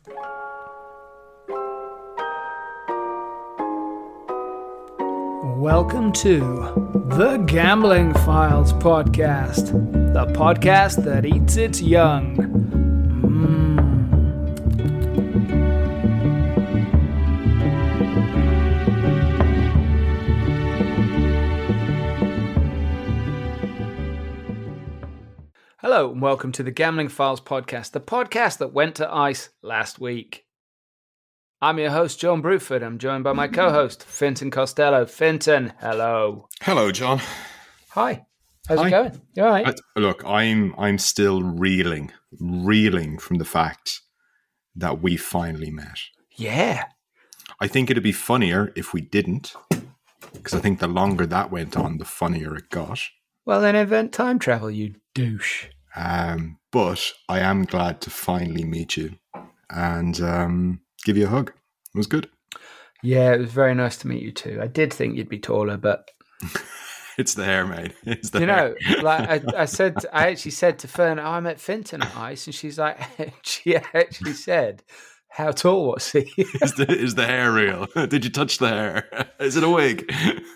Welcome to the Gambling Files podcast, the podcast that eats its young. Hello and welcome to the Gambling Files podcast, the podcast that went to ice last week. I'm your host, John Bruford. I'm joined by my co-host, Fintan Costello. Fintan, hello. Hello, John. Hi. How's it going? You all right? Look, I'm still reeling from the fact that we finally met. Yeah. I think it'd be funnier if we didn't, because I think the longer that went on, the funnier it got. Well, then invent time travel, you douche. But I am glad to finally meet you and give you a hug. It was good. Yeah, it was very nice to meet you too. I did think you'd be taller, but it's the hair, mate. It's the hair. Like I actually said to Fern, oh, I met Fintan at ice, and she's like, she actually said, how tall was he? Is the hair real? Did you touch the hair? Is it a wig?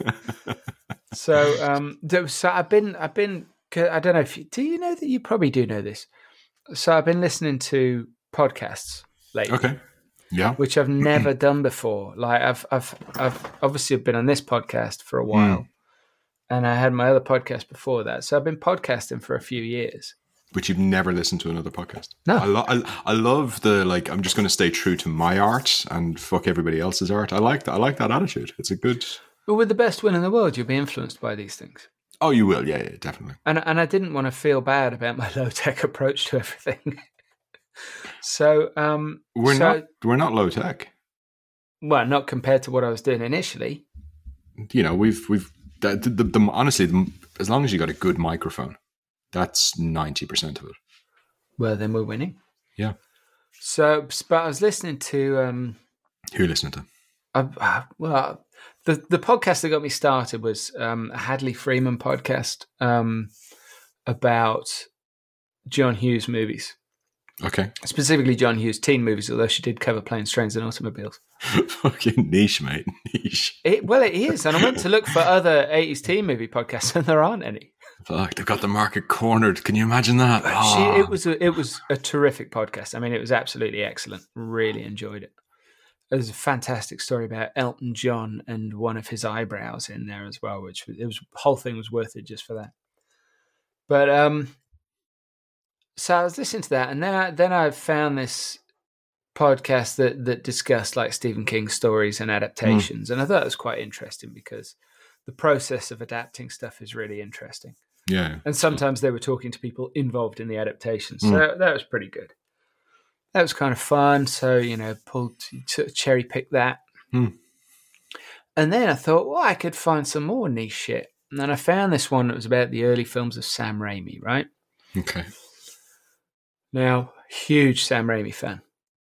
So I've been. I don't know if do you know that you probably do know this. So I've been listening to podcasts lately. Okay. Yeah. Which I've never done before. Like I've obviously been on this podcast for a while, and I had my other podcast before that. So I've been podcasting for a few years. But you've never listened to another podcast? No. I love the, like, I'm just going to stay true to my art and fuck everybody else's art. I like that attitude. It's a good. But with the best will in the world, you'll be influenced by these things. Oh, you will. Yeah, definitely. And I didn't want to feel bad about my low tech approach to everything. So we're not low tech. Well, not compared to what I was doing initially. You know, honestly, as long as you got a good microphone, that's 90% of it. Well, then we're winning. Yeah. So, but I was listening to who are you listening to? The podcast that got me started was a Hadley Freeman podcast about John Hughes movies. Okay. Specifically John Hughes teen movies, although she did cover Planes, Trains and Automobiles. Fucking niche, mate. Niche. It is. And I went to look for other 80s teen movie podcasts and there aren't any. Fuck, they've got the market cornered. Can you imagine that? It was a terrific podcast. I mean, it was absolutely excellent. Really enjoyed it. There's a fantastic story about Elton John and one of his eyebrows in there as well, which the whole thing was worth it just for that. But so I was listening to that, and then I found this podcast that discussed like Stephen King stories and adaptations, and I thought it was quite interesting because the process of adapting stuff is really interesting. Yeah, and sometimes they were talking to people involved in the adaptations, so that was pretty good. That was kind of fun. So, cherry pick that. And then I thought, well, I could find some more niche shit. And then I found this one that was about the early films of Sam Raimi, right? Okay. Now, huge Sam Raimi fan.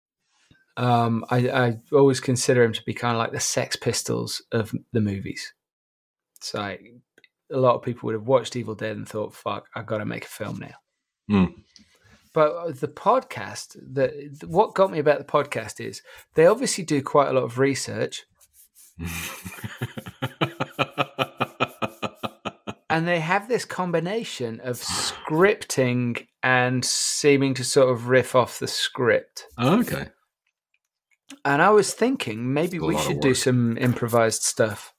I always consider him to be kind of like the Sex Pistols of the movies. It's like a lot of people would have watched Evil Dead and thought, fuck, I've got to make a film now. But the podcast, what got me about the podcast is they obviously do quite a lot of research. And they have this combination of scripting and seeming to sort of riff off the script. Oh, okay. And I was thinking maybe we should do some improvised stuff.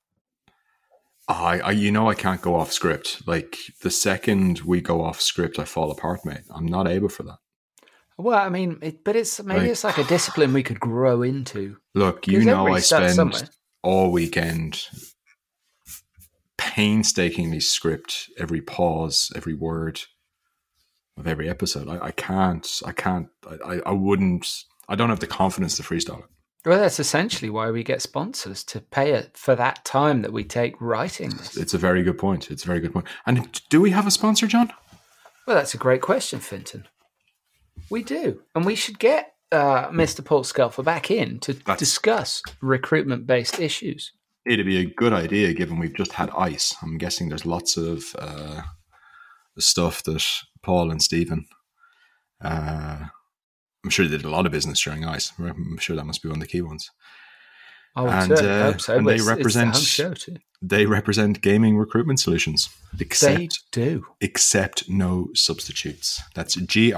I can't go off script. Like, the second we go off script, I fall apart, mate. I'm not able for that. Well, I mean, it's like a discipline we could grow into. Look, I spend all weekend painstakingly script every pause, every word of every episode. I don't have the confidence to freestyle it. Well, that's essentially why we get sponsors, to pay it for that time that we take writing this. It's a very good point. And do we have a sponsor, John? Well, that's a great question, Fintan. We do. And we should get Mr. Paul Sculfer back in to discuss recruitment-based issues. It'd be a good idea, given we've just had ICE. I'm guessing there's lots of stuff that Paul and Stephen I'm sure they did a lot of business during ICE. I'm sure that must be one of the key ones. I would certainly hope so. And But they represent it's the home show too. They represent gaming recruitment solutions. They do. Except no substitutes. That's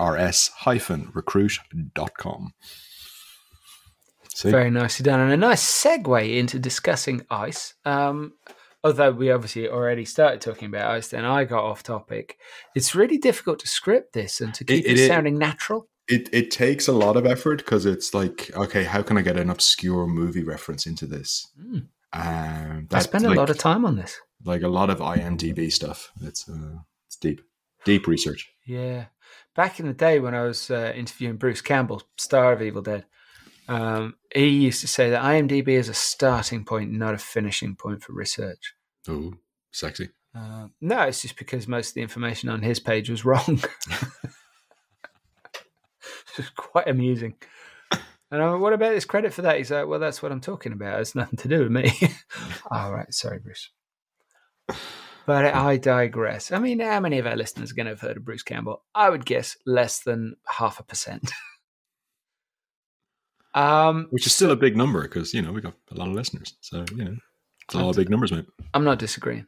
grs-recruit.com. See? Very nicely done. And a nice segue into discussing ICE. Although we obviously already started talking about ICE, then I got off topic. It's really difficult to script this and to keep it sounding natural. It takes a lot of effort because it's like, okay, how can I get an obscure movie reference into this? I spent a lot of time on this. Like a lot of IMDb stuff. It's deep research. Yeah. Back in the day when I was interviewing Bruce Campbell, star of Evil Dead, he used to say that IMDb is a starting point, not a finishing point for research. Oh, sexy. No, it's just because most of the information on his page was wrong. It's quite amusing. And I went, what about this credit for that? He's like, well, that's what I'm talking about. It's nothing to do with me. All right. Sorry, Bruce. But I digress. I mean, how many of our listeners are going to have heard of Bruce Campbell? I would guess less than 0.5%. Which is still a big number because, we got a lot of listeners. So, it's a lot of big numbers, mate. I'm not disagreeing.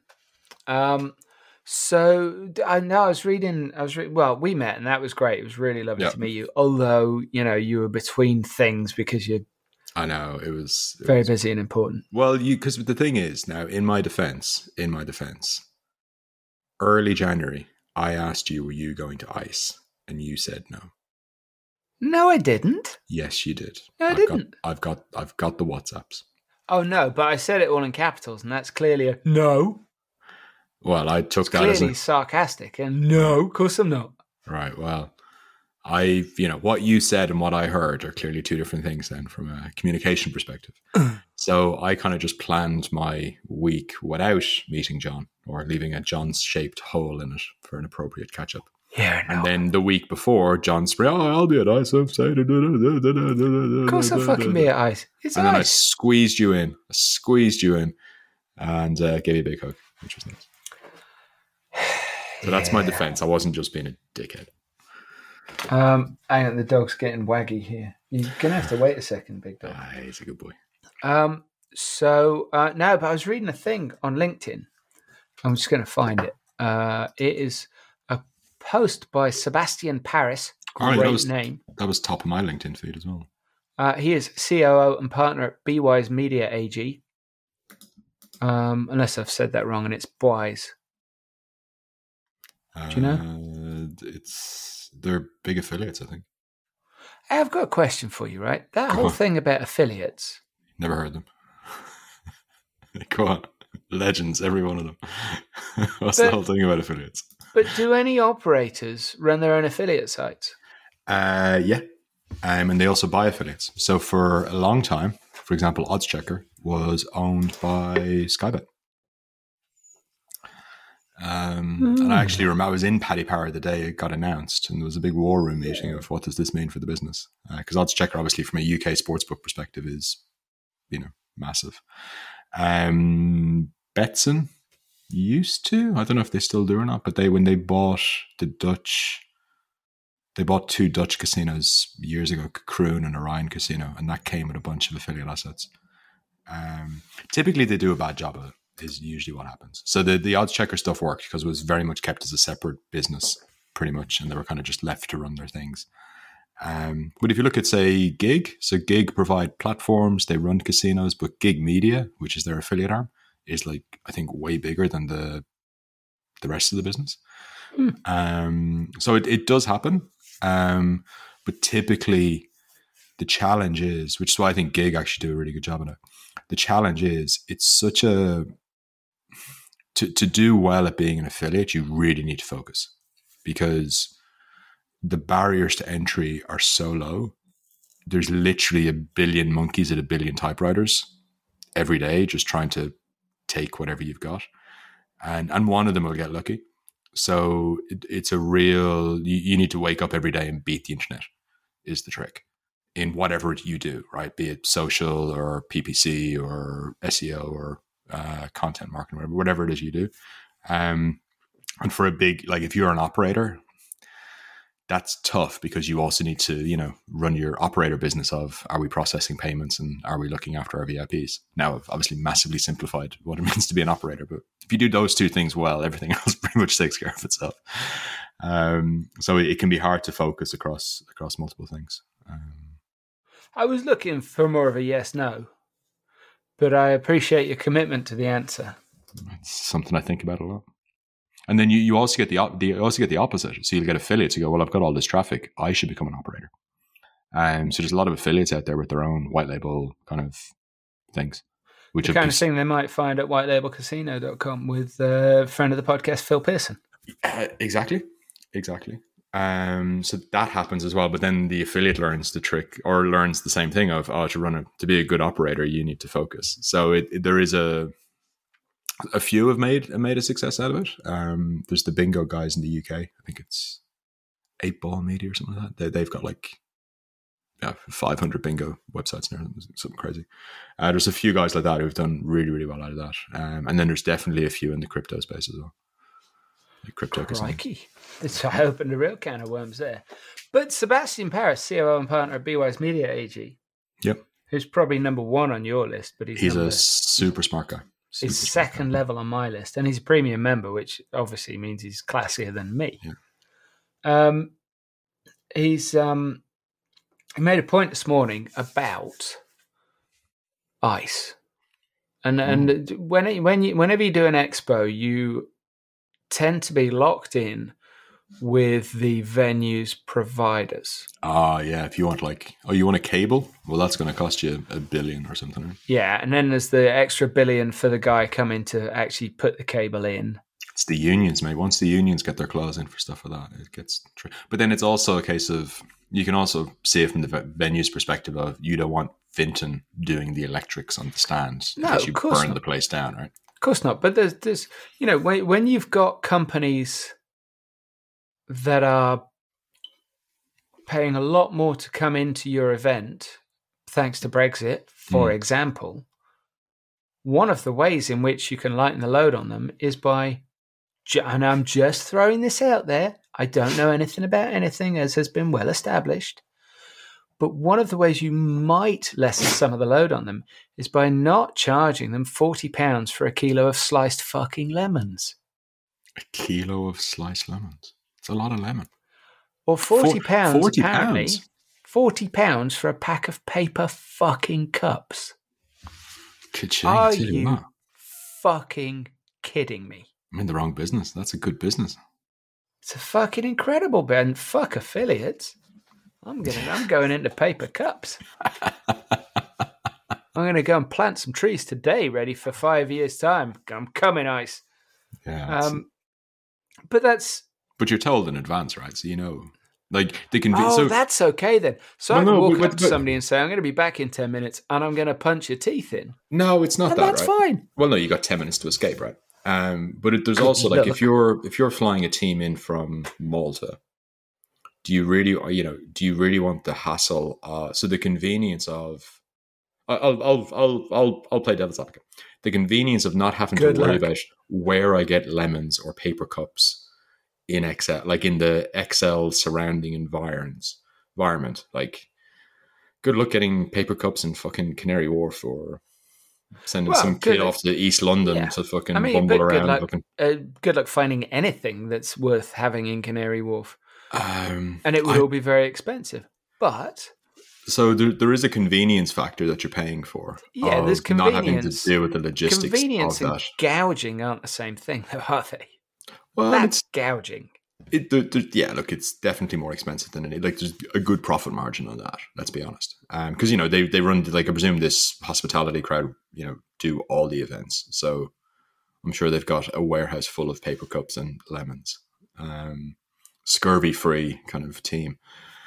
So I know I was reading, well, we met and that was great. It was really lovely to meet you. Although, you were between things because I know it was very busy and important. Well, because the thing is now, in my defense, early January, I asked you, were you going to ICE? And you said no. No, I didn't. Yes, you did. No, I didn't. I've got the WhatsApps. Oh no, but I said it all in capitals, and that's clearly a no. Well, I took that clearly as sarcastic, and no, of course I'm not. Right. Well, what you said and what I heard are clearly two different things then from a communication perspective. So I kind of just planned my week without meeting John or leaving a John-shaped hole in it for an appropriate catch-up. Yeah, no. And then the week before, John sprayed, I'll be at ICE. Of course I'll fucking be at ICE. It's and ICE. Then I squeezed you in and gave you a big hug, which was nice. So that's my defense. I wasn't just being a dickhead. Hang on, the dog's getting waggy here. You're going to have to wait a second, big dog. He's a good boy. No, but I was reading a thing on LinkedIn. I'm just going to find it. It is a post by Sebastian Paris. Great name. That was top of my LinkedIn feed as well. He is COO and partner at BWise Media AG. Unless I've said that wrong, and it's Bwise. Do you know? They're big affiliates, I think. I've got a question for you, right? That whole thing about affiliates. Never heard them. Go on. Legends, every one of them. What's the whole thing about affiliates? But do any operators run their own affiliate sites? Yeah. And they also buy affiliates. So for a long time, for example, OddsChecker was owned by Skybet. And I actually remember I was in Paddy Power the day it got announced, and there was a big war room meeting of what does this mean for the business? Because OddsChecker, obviously, from a UK sportsbook perspective, is massive. Betson used to, I don't know if they still do or not, but when they bought they bought two Dutch casinos years ago, Kroon and Orion Casino, and that came with a bunch of affiliate assets. Typically, they do a bad job of it. Is usually what happens. So the OddsChecker stuff worked because it was very much kept as a separate business, pretty much, and they were kind of just left to run their things. But if you look at, say, Gig, so Gig provide platforms, they run casinos, but Gig Media, which is their affiliate arm, is I think way bigger than the rest of the business. So it does happen, but typically the challenge is, which is why I think Gig actually do a really good job of it. The challenge is it's such to do well at being an affiliate, you really need to focus because the barriers to entry are so low. There's literally a billion monkeys at a billion typewriters every day just trying to take whatever you've got. And one of them will get lucky. So it's a real, you need to wake up every day and beat the internet is the trick in whatever you do, right? Be it social or PPC or SEO or content marketing, whatever it is you do. And for a big, if you're an operator, that's tough because you also need to, run your operator business of, are we processing payments and are we looking after our VIPs? Now, I've obviously massively simplified what it means to be an operator, but if you do those two things well, everything else pretty much takes care of itself. So it can be hard to focus across multiple things. I was looking for more of a yes/no, but I appreciate your commitment to the answer. It's something I think about a lot. And then you also get the opposite. So you'll get affiliates who go, well, I've got all this traffic, I should become an operator. So there's a lot of affiliates out there with their own white label kind of things. Which the kind of thing they might find at whitelabelcasino.com with a friend of the podcast, Phil Pearson. Exactly. So that happens as well. But then the affiliate learns the trick, or learns the same thing of, to be a good operator, you need to focus. So there is a few have made a success out of it. There's the bingo guys in the UK. I think it's 8 Ball Media or something like that. They've got 500 bingo websites now, something crazy. There's a few guys like that who've done really, really well out of that. And then there's definitely a few in the crypto space as well. Crikey. I opened a real can of worms there. But Sebastian Paris, COO and partner at BWise Media AG. Yep. Who's probably number 1 on your list, but he's a super smart guy. He's second level on my list, and he's a premium member, which obviously means he's classier than me. Yeah. He made a point this morning about ice, and whenever you do an expo, you tend to be locked in with the venue's providers. Yeah. If you want you want a cable? Well, that's going to cost you $1 billion or something. Right? Yeah, and then there's the extra $1 billion for the guy coming to actually put the cable in. It's the unions, mate. Once the unions get their claws in for stuff like that, it gets. But then it's also a case of, you can also see it from the venue's perspective of, you don't want Vinton doing the electrics on the stands because you burn the place down, right? Of course not. But there's when you've got companies that are paying a lot more to come into your event, thanks to Brexit, for example, one of the ways in which you can lighten the load on them is by, and I'm just throwing this out there, I don't know anything about anything, as has been well established, but one of the ways you might lessen some of the load on them is by not charging them £40 for a kilo of sliced fucking lemons. A kilo of sliced lemons? It's a lot of lemon. Or £40, £40 apparently. £40 for a pack of paper fucking cups. Are you fucking kidding me? I'm in the wrong business. That's a good business. It's a fucking incredible band. Fuck affiliates. I'm going into paper cups. I'm going to go and plant some trees today, ready for 5 years' time. I'm coming, ice. Yeah. But you're told in advance, right? So that's okay then. So I can walk up to somebody and say, I'm going to be back in 10 minutes and I'm going to punch your teeth in. No, it's not, and that, that's fine. Well, no, you got 10 minutes to escape, right? But there's also if you're flying a team in from Malta, do you really want the hassle? So the convenience of, I'll play devil's advocate. The convenience of not having to worry about where I get lemons or paper cups in Excel, like in the Excel surrounding environment. Like, good luck getting paper cups in fucking Canary Wharf, or sending some kid off to East London to fucking bumble around. Good luck finding anything that's worth having in Canary Wharf. And it would all be very expensive. But so there is a convenience factor that you're paying for. Yeah, there's convenience. Not having to deal with the logistics convenience of that. And gouging aren't the same thing, though, are they? Well, that's gouging. Look, it's definitely more expensive than any. Like, there's a good profit margin on that. Let's be honest, because they run, like, I presume this hospitality crowd, do all the events. So I'm sure they've got a warehouse full of paper cups and lemons, scurvy-free kind of team.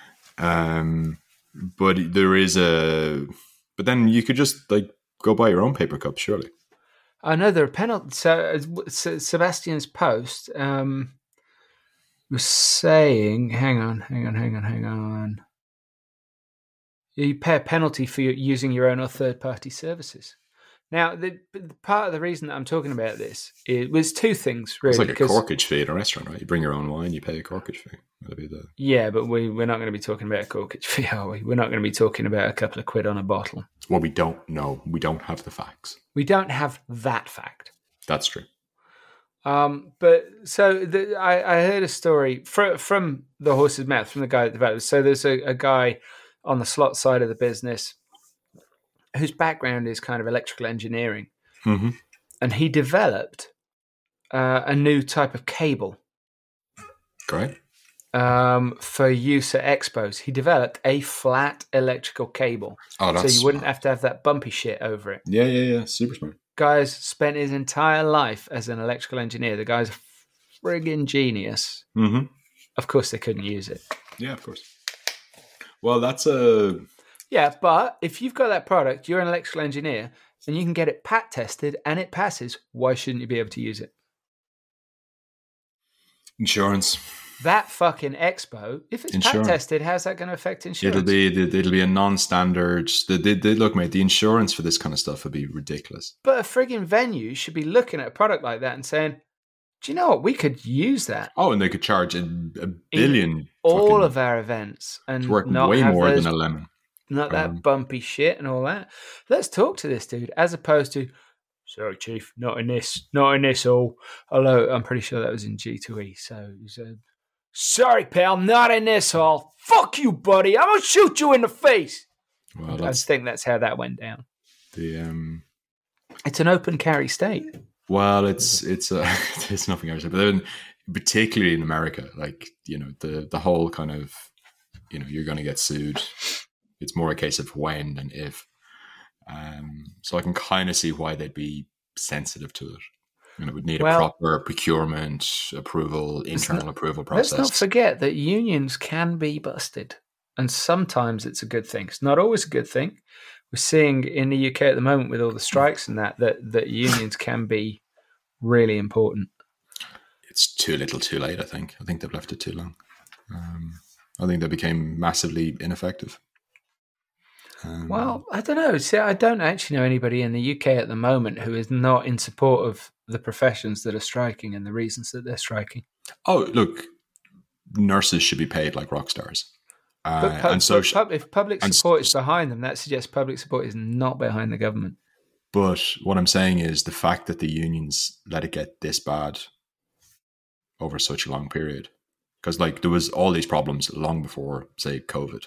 But but then you could just go buy your own paper cups, surely. I know there are penalties. So Sebastian's post was saying, hang on. You pay a penalty for using your own or third-party services. Now, the part of the reason that I'm talking about this was two things, really. It's like a corkage fee at a restaurant, right? You bring your own wine, you pay a corkage fee. That'd be the... Yeah, but we're not going to be talking about a corkage fee, are we? We're not going to be talking about a couple of quid on a bottle. Well, we don't know. We don't have the facts. We don't have that fact. That's true. But so I heard a story from the horse's mouth, from the guy that developed. So there's a guy on the slot side of the business whose background is kind of electrical engineering. Mm-hmm. And he developed a new type of cable. Great. For use at expos. He developed a flat electrical cable. Oh, that's so you wouldn't have to have that bumpy shit over it. Yeah. Super smart. Guy's spent his entire life as an electrical engineer. The guy's a friggin' genius. Mm-hmm. Of course, they couldn't use it. Yeah, of course. Well, that's a... Yeah, but if you've got that product, you're an electrical engineer, and you can get it pat tested, and it passes, why shouldn't you be able to use it? Insurance. That fucking expo, if it's pat tested, how's that going to affect insurance? It'll be a non-standard. Look, mate, the insurance for this kind of stuff would be ridiculous. But a friggin' venue should be looking at a product like that and saying, do you know what? We could use that. Oh, and they could charge a billion. In all of our events. And it's worth not way more those, than a lemon. Not that bumpy shit and all that. Let's talk to this dude as opposed to, sorry, Chief, not in this hall. Although I'm pretty sure that was in G2E. So he said, sorry, pal, not in this hall. Fuck you, buddy. I'm going to shoot you in the face. Well, I think that's how that went down. It's an open carry state. Well, it's nothing I would say, but then particularly in America, like, you know, the whole kind of, you know, you're going to get sued. It's more a case of when than if. So I can kind of see why they'd be sensitive to it. You know, it would need a proper procurement approval, internal approval process. Let's not forget that unions can be busted, and sometimes it's a good thing. It's not always a good thing. We're seeing in the UK at the moment with all the strikes and that unions can be really important. It's too little, too late. I think they've left it too long. I think they became massively ineffective. Well, I don't know. See, I don't actually know anybody in the UK at the moment who is not in support of the professions that are striking and the reasons that they're striking. Oh, look, nurses should be paid like rock stars. If public support is behind them, that suggests public support is not behind the government. But what I'm saying is the fact that the unions let it get this bad over such a long period, because like there was all these problems long before, say, COVID.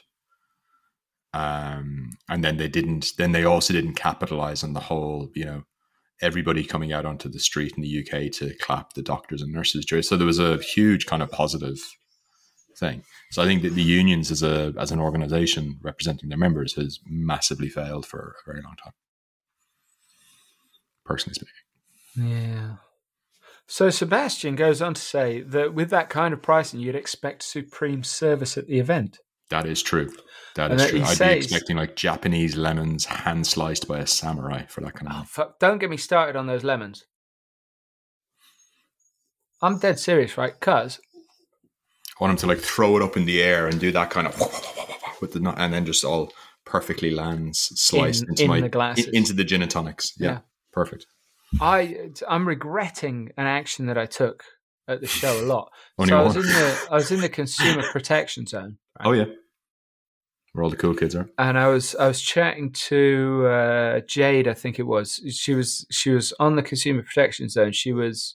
And then they also didn't capitalize on the whole, you know, everybody coming out onto the street in the UK to clap the doctors and nurses. So there was a huge kind of positive thing. So I think that the unions as an organization representing their members has massively failed for a very long time, personally speaking. Yeah. So Sebastian goes on to say that with that kind of pricing, you'd expect supreme service at the event. That is true. That is true. I'd be expecting like Japanese lemons hand sliced by a samurai for that kind of. Oh, fuck. Don't get me started on those lemons. I'm dead serious, right? Because I want him to like throw it up in the air and do that kind of with the nut, and then just all perfectly lands sliced into the glasses, into the gin and tonics. Yeah. Perfect. I'm regretting an action that I took at the show a lot. So I was in the consumer protection zone. Right? Oh yeah, where all the cool kids are. And I was chatting to Jade, I think it was. She was on the consumer protection zone. She was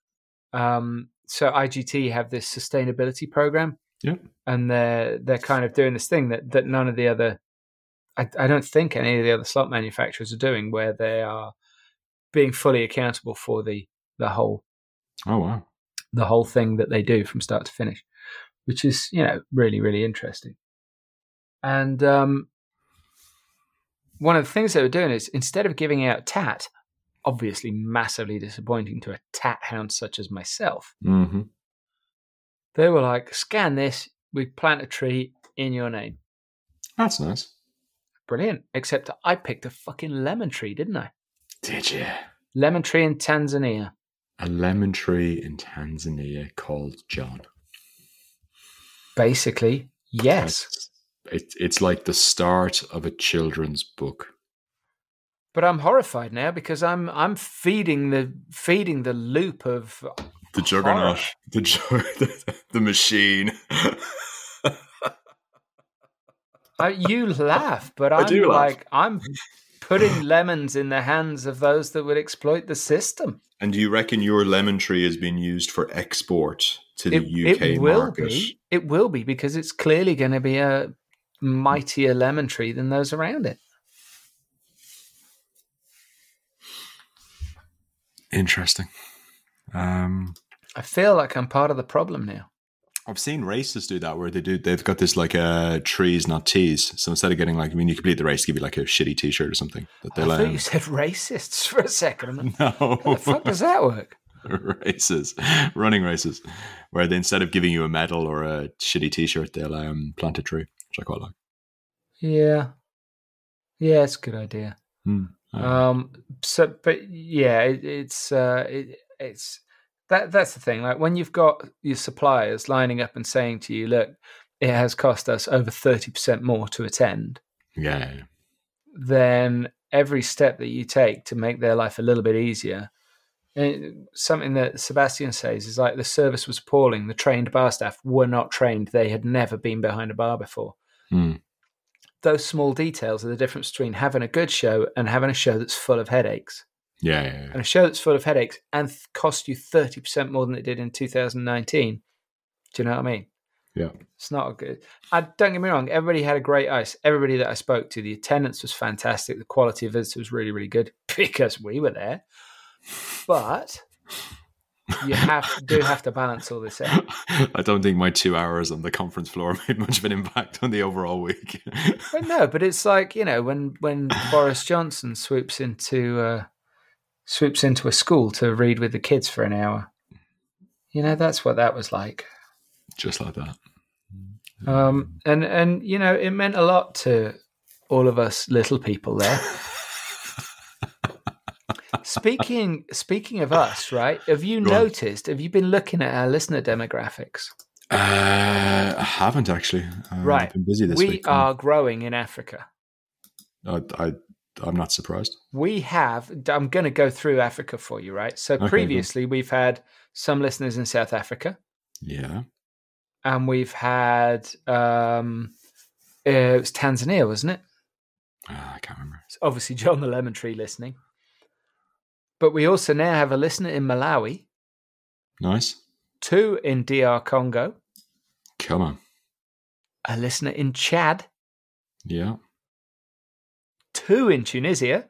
so IGT have this sustainability program. Yeah. And they're kind of doing this thing that none of the other I don't think any of the other slot manufacturers are doing, where they are being fully accountable for the whole the whole thing that they do from start to finish, which is, you know, really, really interesting. And one of the things they were doing is, instead of giving out tat, obviously massively disappointing to a tat hound such as myself, they were like, scan this, we plant a tree in your name. That's nice. Brilliant. Except I picked a fucking lemon tree, didn't I? Did you? Lemon tree in Tanzania. A lemon tree in Tanzania called John. Basically, yes. It's like the start of a children's book. But I'm horrified now because I'm feeding the loop of The juggernaut, horror. the machine. You laugh, but I I'm do laugh. like I'm putting lemons in the hands of those that would exploit the system. And do you reckon your lemon tree has been used for export to the UK It will market? be. It will be because it's clearly going to be a mightier lemon tree than those around it. Interesting. I feel like I'm part of the problem now. I've seen races do that where they've got this like trees, not teas. So instead of getting like, I mean, you complete the race, give you like a shitty t-shirt or something. That I thought you said racists for a second. I'm like, how the fuck does that work? Races, running races, where they, instead of giving you a medal or a shitty t-shirt, they'll plant a tree, which I quite like. Yeah, it's a good idea. But yeah, it's that's the thing. Like when you've got your suppliers lining up and saying to you, "Look, it has cost us over 30% more to attend." Yeah. Then every step that you take to make their life a little bit easier. Something that Sebastian says is like the service was appalling. The trained bar staff were not trained. They had never been behind a bar before. Those small details are the difference between having a good show and having a show that's full of headaches. Yeah. And a show that's full of headaches and cost you 30% more than it did in 2019. Do you know what I mean? Yeah. It's not good. Don't get me wrong. Everybody had a great ice. Everybody that I spoke to, the attendance was fantastic. The quality of visitors was really, really good because we were there. But you do have to balance all this out. I don't think my 2 hours on the conference floor made much of an impact on the overall week. But no, but it's like, you know, when Boris Johnson swoops into a school to read with the kids for an hour. You know, that's what that was like. Just like that. And you know, it meant a lot to all of us little people there. Speaking of us, right? Have you noticed? Have you been looking at our listener demographics? I haven't actually. Right, I've been busy this week. We are growing in Africa. I'm not surprised. We have. I'm going to go through Africa for you, right? So previously, we've had some listeners in South Africa. Yeah. And we've had it was Tanzania, wasn't it? I can't remember. It's obviously John the Lemon Tree listening. But we also now have a listener in Malawi. Nice. 2 in DR Congo. Come on. A listener in Chad. Yeah. 2 in Tunisia.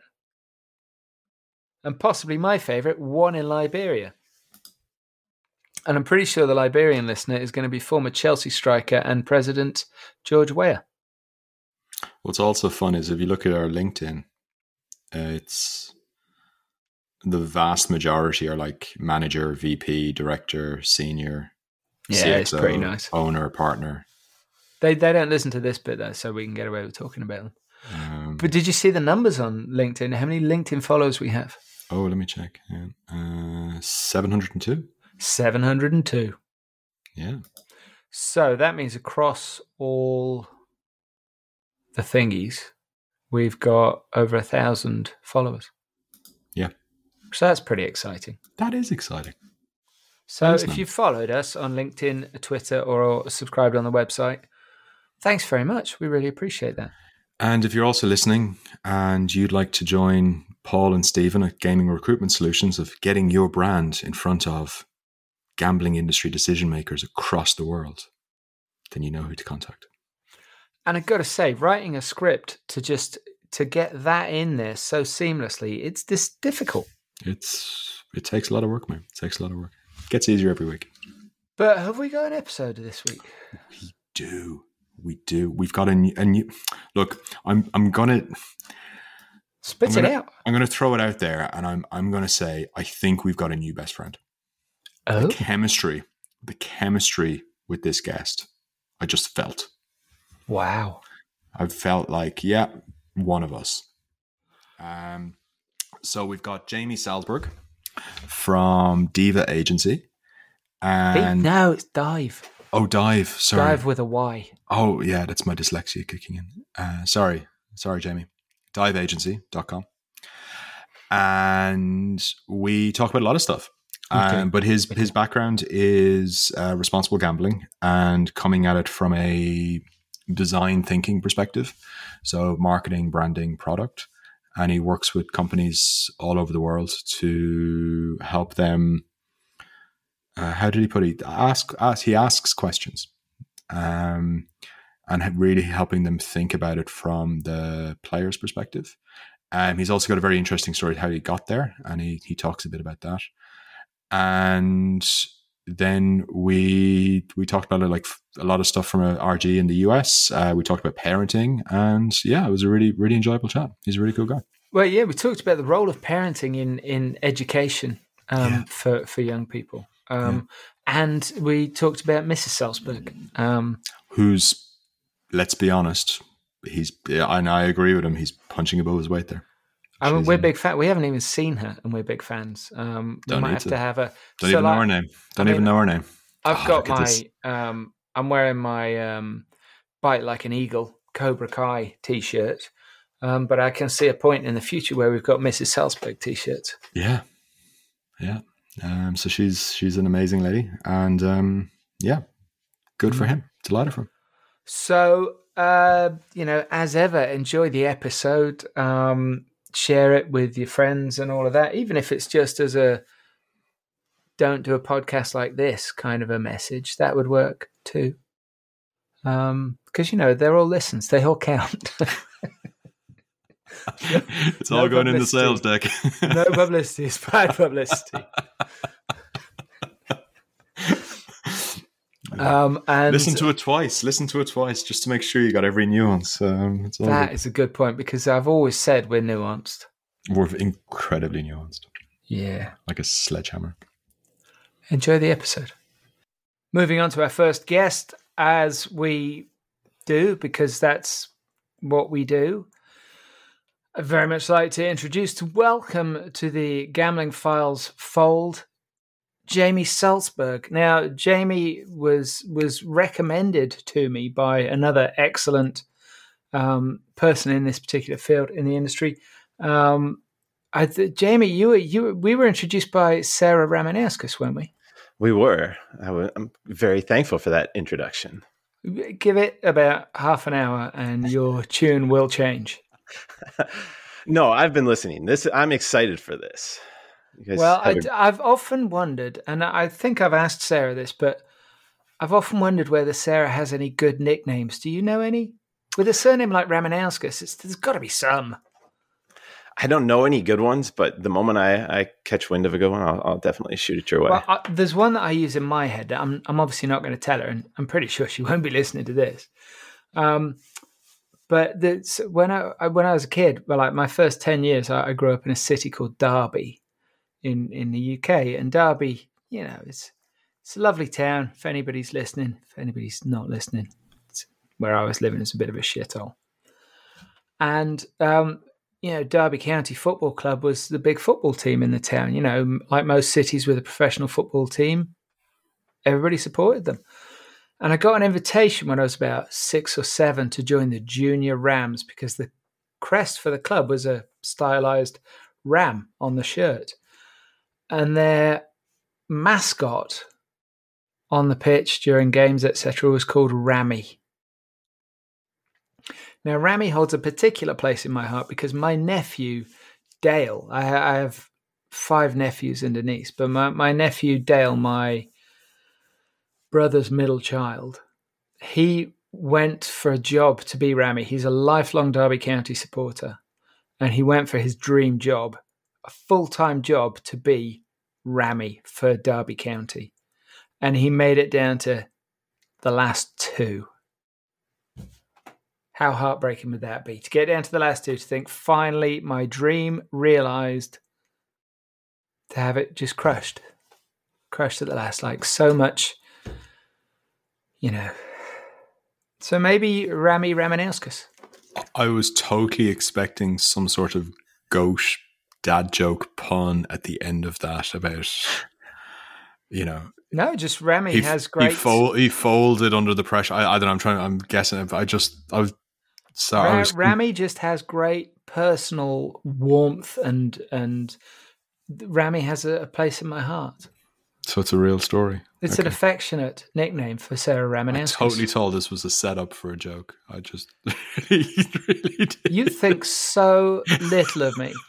And possibly my favourite, 1 in Liberia. And I'm pretty sure the Liberian listener is going to be former Chelsea striker and president George Weah. What's also fun is if you look at our LinkedIn, it's the vast majority are like manager, VP, director, senior, CXO, it's pretty nice. Owner, partner. They don't listen to this bit though, so we can get away with talking about them. But did you see the numbers on LinkedIn? How many LinkedIn followers we have? Oh, let me check. 702. 702. Yeah. So that means across all the thingies, we've got over 1,000 followers. Yeah. So that's pretty exciting. That is exciting. So if you've followed us on LinkedIn, Twitter, or subscribed on the website, thanks very much. We really appreciate that. And if you're also listening and you'd like to join Paul and Stephen at Gaming Recruitment Solutions of getting your brand in front of gambling industry decision makers across the world, then you know who to contact. And I've got to say, writing a script to get that in there so seamlessly, it's this difficult. It takes a lot of work, man. It takes a lot of work. It gets easier every week. But have we got an episode this week? We do. We've got a new. Look, I'm gonna spit it out. I'm gonna throw it out there, and I'm gonna say I think we've got a new best friend. Oh. The chemistry with this guest, I just felt. Wow. I felt like, yeah, one of us. So we've got Jamie Salzberg from Diva Agency. And no, it's Dive. Oh, Dive. Sorry. Dive with a Y. Oh, yeah, that's my dyslexia kicking in. Sorry, Jamie. Diveagency.com. and we talk about a lot of stuff. But his background is responsible gambling and coming at it from a design thinking perspective. So marketing, branding, product. And he works with companies all over the world to help them. How did he put it? He asks questions, and really helping them think about it from the player's perspective. He's also got a very interesting story how he got there, and he talks a bit about that. And then we talked about like a lot of stuff from RG in the US. We talked about parenting, and yeah, it was a really, really enjoyable chat. He's a really cool guy. Well, yeah, we talked about the role of parenting in education for young people. And we talked about Mrs. Salzburg. Who's, let's be honest, and I agree with him, he's punching above his weight there. I mean, we're big fans. We haven't even seen her, and we're big fans. We might have to have a. Don't even know her name. Even know her name. I've got my. I'm wearing my Bite Like an Eagle Cobra Kai T-shirt, but I can see a point in the future where we've got Mrs. Salzburg T-shirts. Yeah. So she's an amazing lady, and good for him. Delighted for him. So as ever, enjoy the episode. Share it with your friends and all of that, even if it's just as a don't do a podcast like this kind of a message, that would work too. Because, they're all listens. They all count. It's all going in the sales deck. No publicity is bad publicity. And listen to it twice just to make sure you got every nuance. That is a good point, because I've always said we're nuanced. We're incredibly nuanced. Yeah. Like a sledgehammer. Enjoy the episode. Moving on to our first guest, as we do, because that's what we do. I'd very much like to welcome to the Gambling Files fold, Jamie Salzburg. Now, Jamie was recommended to me by another excellent person in this particular field in the industry. Jamie, we were introduced by Sarah Ramanauskas, weren't we? We were. I'm very thankful for that introduction. Give it about half an hour, and your tune will change. No, I've been listening. I'm excited for this. Well, I've often wondered, and I think I've asked Sarah this, but I've often wondered whether Sarah has any good nicknames. Do you know any? With a surname like Ramanauskas, there's got to be some. I don't know any good ones, but the moment I catch wind of a good one, I'll definitely shoot it your way. Well, there's one that I use in my head that I'm obviously not going to tell her, and I'm pretty sure she won't be listening to this. But when I was a kid, well, like my first 10 years, I grew up in a city called Derby in the UK, and Derby, it's a lovely town. If anybody's listening, if anybody's not listening, where I was living is a bit of a shithole. And Derby County Football Club was the big football team in the town. Like most cities with a professional football team, everybody supported them. And I got an invitation when I was about 6 or 7 to join the Junior Rams, because the crest for the club was a stylized ram on the shirt. And their mascot on the pitch during games, etc., was called Rammy. Now, Rammy holds a particular place in my heart because my nephew, Dale, I have 5 nephews and a niece, but my nephew, Dale, my brother's middle child, he went for a job to be Rammy. He's a lifelong Derby County supporter, and he went for his dream job, a full-time job to be Rammy for Derby County. And he made it down to the last 2. How heartbreaking would that be? To get down to the last 2, to think, finally, my dream realised, to have it just crushed at the last, like so much, So maybe Rami Ramanauskas. I was totally expecting some sort of goat dad joke pun at the end of that about, No, just Rami has great. He folded under the pressure. I don't know. I'm guessing. Rami just has great personal warmth, and Rami has a place in my heart. So it's a real story. It's an affectionate nickname for Sarah I Ramanowski. totally thought this was a setup for a joke. I just really did. You think so little of me.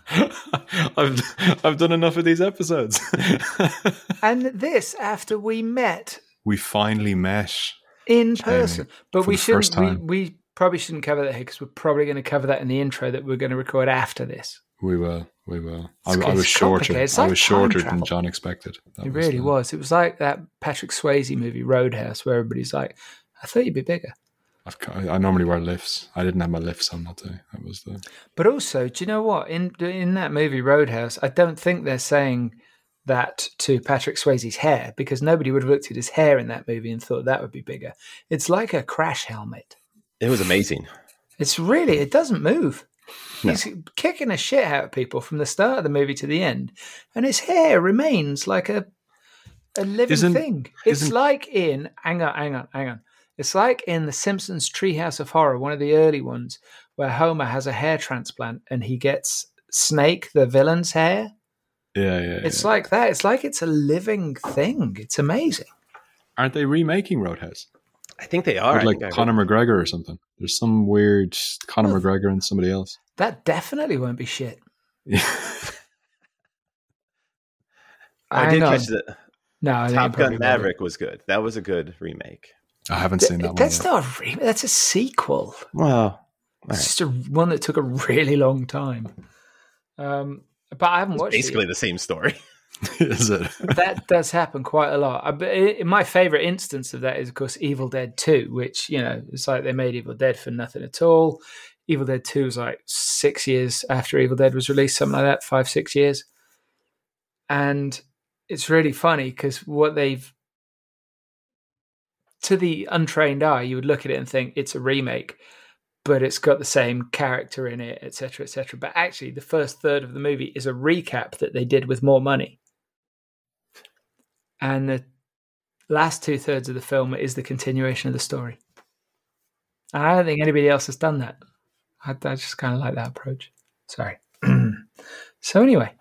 I've done enough of these episodes. And this after we met We finally met in Jamie, person. But for we the first shouldn't. time. We probably shouldn't cover that here because we're probably going to cover that in the intro that we're going to record after this. We will. I It's was shorter. complicated. It's I like was shorter time than travel. John expected. That It really was. It was like that Patrick Swayze movie Roadhouse, where everybody's like, "I thought you'd be bigger." I normally wear lifts. I didn't have my lifts on that day. That was the. But also, do you know what? In that movie Roadhouse, I don't think they're saying that to Patrick Swayze's hair, because nobody would have looked at his hair in that movie and thought that would be bigger. It's like a crash helmet. It was amazing. It doesn't move. No. He's kicking a shit out of people from the start of the movie to the end, and his hair remains like a living thing. It's like in hang on. It's like in The Simpsons Treehouse of Horror, one of the early ones, where Homer has a hair transplant and he gets Snake, the villain's hair. Yeah. It's like that. It's like it's a living thing. It's amazing. Aren't they remaking Roadhouse? I think they are. With I like think I Conor McGregor or something. There's some weird Conor McGregor and somebody else. That definitely won't be shit. Yeah. I did Hang on. catch the No, I think Top it probably Gun won't. Maverick was good. That was a good remake. I haven't seen that one That's yet. not a remake. That's a sequel. Well, It's just one that took a really long time. But I haven't watched basically it. the same story. Is it? That does happen quite a lot. My favorite instance of that is, of course, Evil Dead 2, which, it's like they made Evil Dead for nothing at all. Evil Dead 2 was like 6 years after Evil Dead was released, something like that, 5-6 years. And it's really funny because to the untrained eye, you would look at it and think it's a remake, but it's got the same character in it, etc., etc. But actually, the first third of the movie is a recap that they did with more money. And the last 2/3 of the film is the continuation of the story. And I don't think anybody else has done that. I just kind of like that approach. Sorry. So anyway,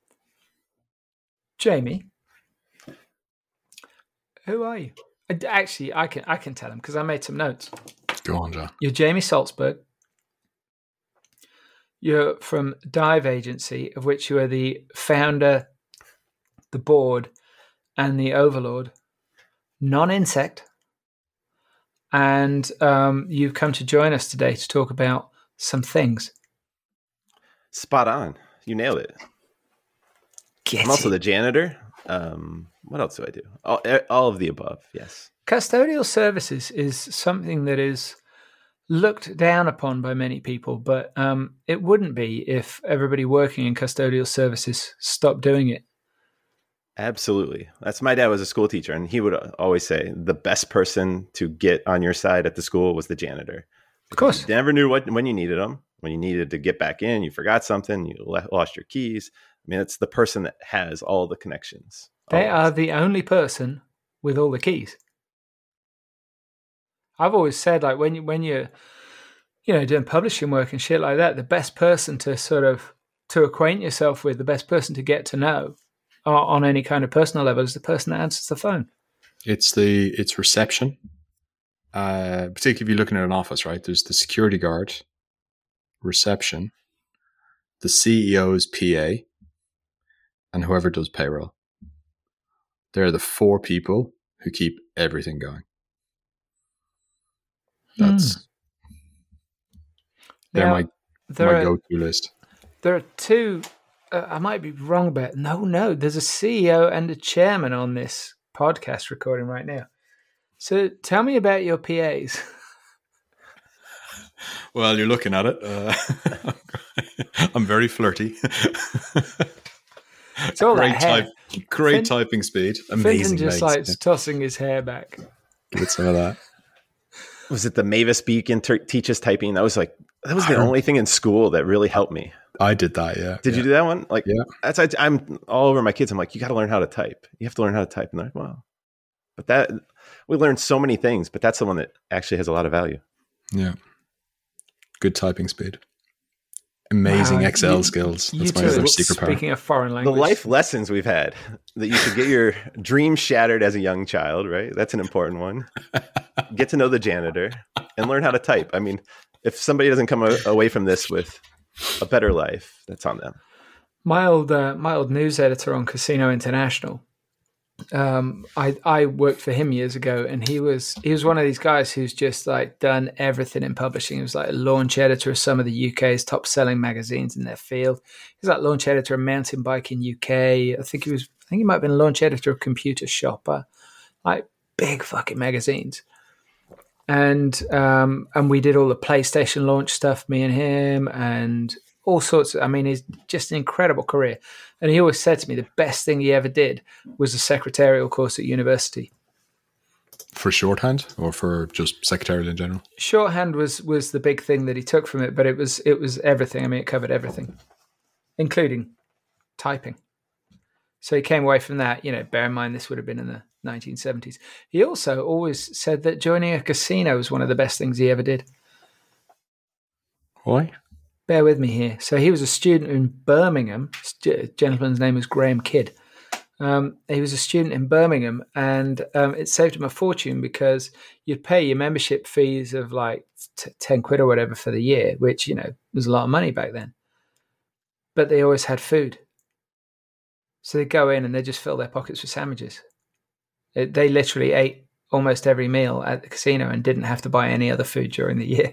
Jamie, who are you? Actually, I can tell him because I made some notes. Go on, John. You're Jamie Salzberg. You're from Dive Agency, of which you are the founder, the board, and the overlord. Non-insect. And you've come to join us today to talk about some things. Spot on. You nailed it. I'm also the janitor. What else do I do? All of the above, yes. Custodial services is something that is looked down upon by many people, but it wouldn't be if everybody working in custodial services stopped doing it. Absolutely. My dad was a school teacher, and he would always say the best person to get on your side at the school was the janitor. Of course. You never knew when you needed them. When you needed to get back in, you forgot something, you lost your keys. I mean, it's the person that has all the connections. They are the only person with all the keys. I've always said, like, when you're doing publishing work and shit like that, the best person to acquaint yourself with, the best person to get to know on any kind of personal level is the person that answers the phone. It's reception. Particularly if you're looking at an office, right? There's the security guard, reception, the CEO's PA, and whoever does payroll. They're the 4 people who keep everything going. That's they're my go-to list. There are 2. I might be wrong, but no. There's a CEO and a chairman on this podcast recording right now. So tell me about your PAs. Well, you're looking at it. I'm very flirty. It's all great that hair. Great typing speed. Amazing. Fintan just likes tossing his hair back. Give it some of that. Was it the Mavis Beacon teaches typing? That was the only thing in school that really helped me. I did that, yeah. Did you do that one? Like, yeah. I'm all over my kids. I'm like, you got to learn how to type. You have to learn how to type. And they're like, wow. But we learned so many things, but that's the one that actually has a lot of value. Yeah. Good typing speed. Amazing Wow, Excel skills. You That's my two other are secret power. speaking a foreign The language. life lessons we've had that you should get your dreams shattered as a young child, right? That's an important one. Get to know the janitor and learn how to type. I mean, if somebody doesn't come away from this with a better life, that's on them. My old news editor on Casino International. I worked for him years ago, and he was one of these guys who's just like done everything in publishing. He was like a launch editor of some of the UK's top selling magazines in their field. He's like launch editor of Mountain Bike in UK. I think he might have been launch editor of Computer Shopper, like big fucking magazines. And we did all the PlayStation launch stuff, me and him, and all sorts of, I mean, he's just an incredible career. And he always said to me the best thing he ever did was a secretarial course at university. For shorthand or for just secretarial in general? Shorthand was the big thing that he took from it, but it was everything. I mean, it covered everything, including typing. So he came away from that, bear in mind this would have been in the 1970s. He also always said that joining a casino was one of the best things he ever did. Why? Bear with me here. So he was a student in Birmingham. Gentleman's name was Graham Kidd. He was a student in Birmingham, and it saved him a fortune because you'd pay your membership fees of like 10 quid or whatever for the year, which, was a lot of money back then. But they always had food. So they'd go in and they'd just fill their pockets with sandwiches. They literally ate almost every meal at the casino and didn't have to buy any other food during the year.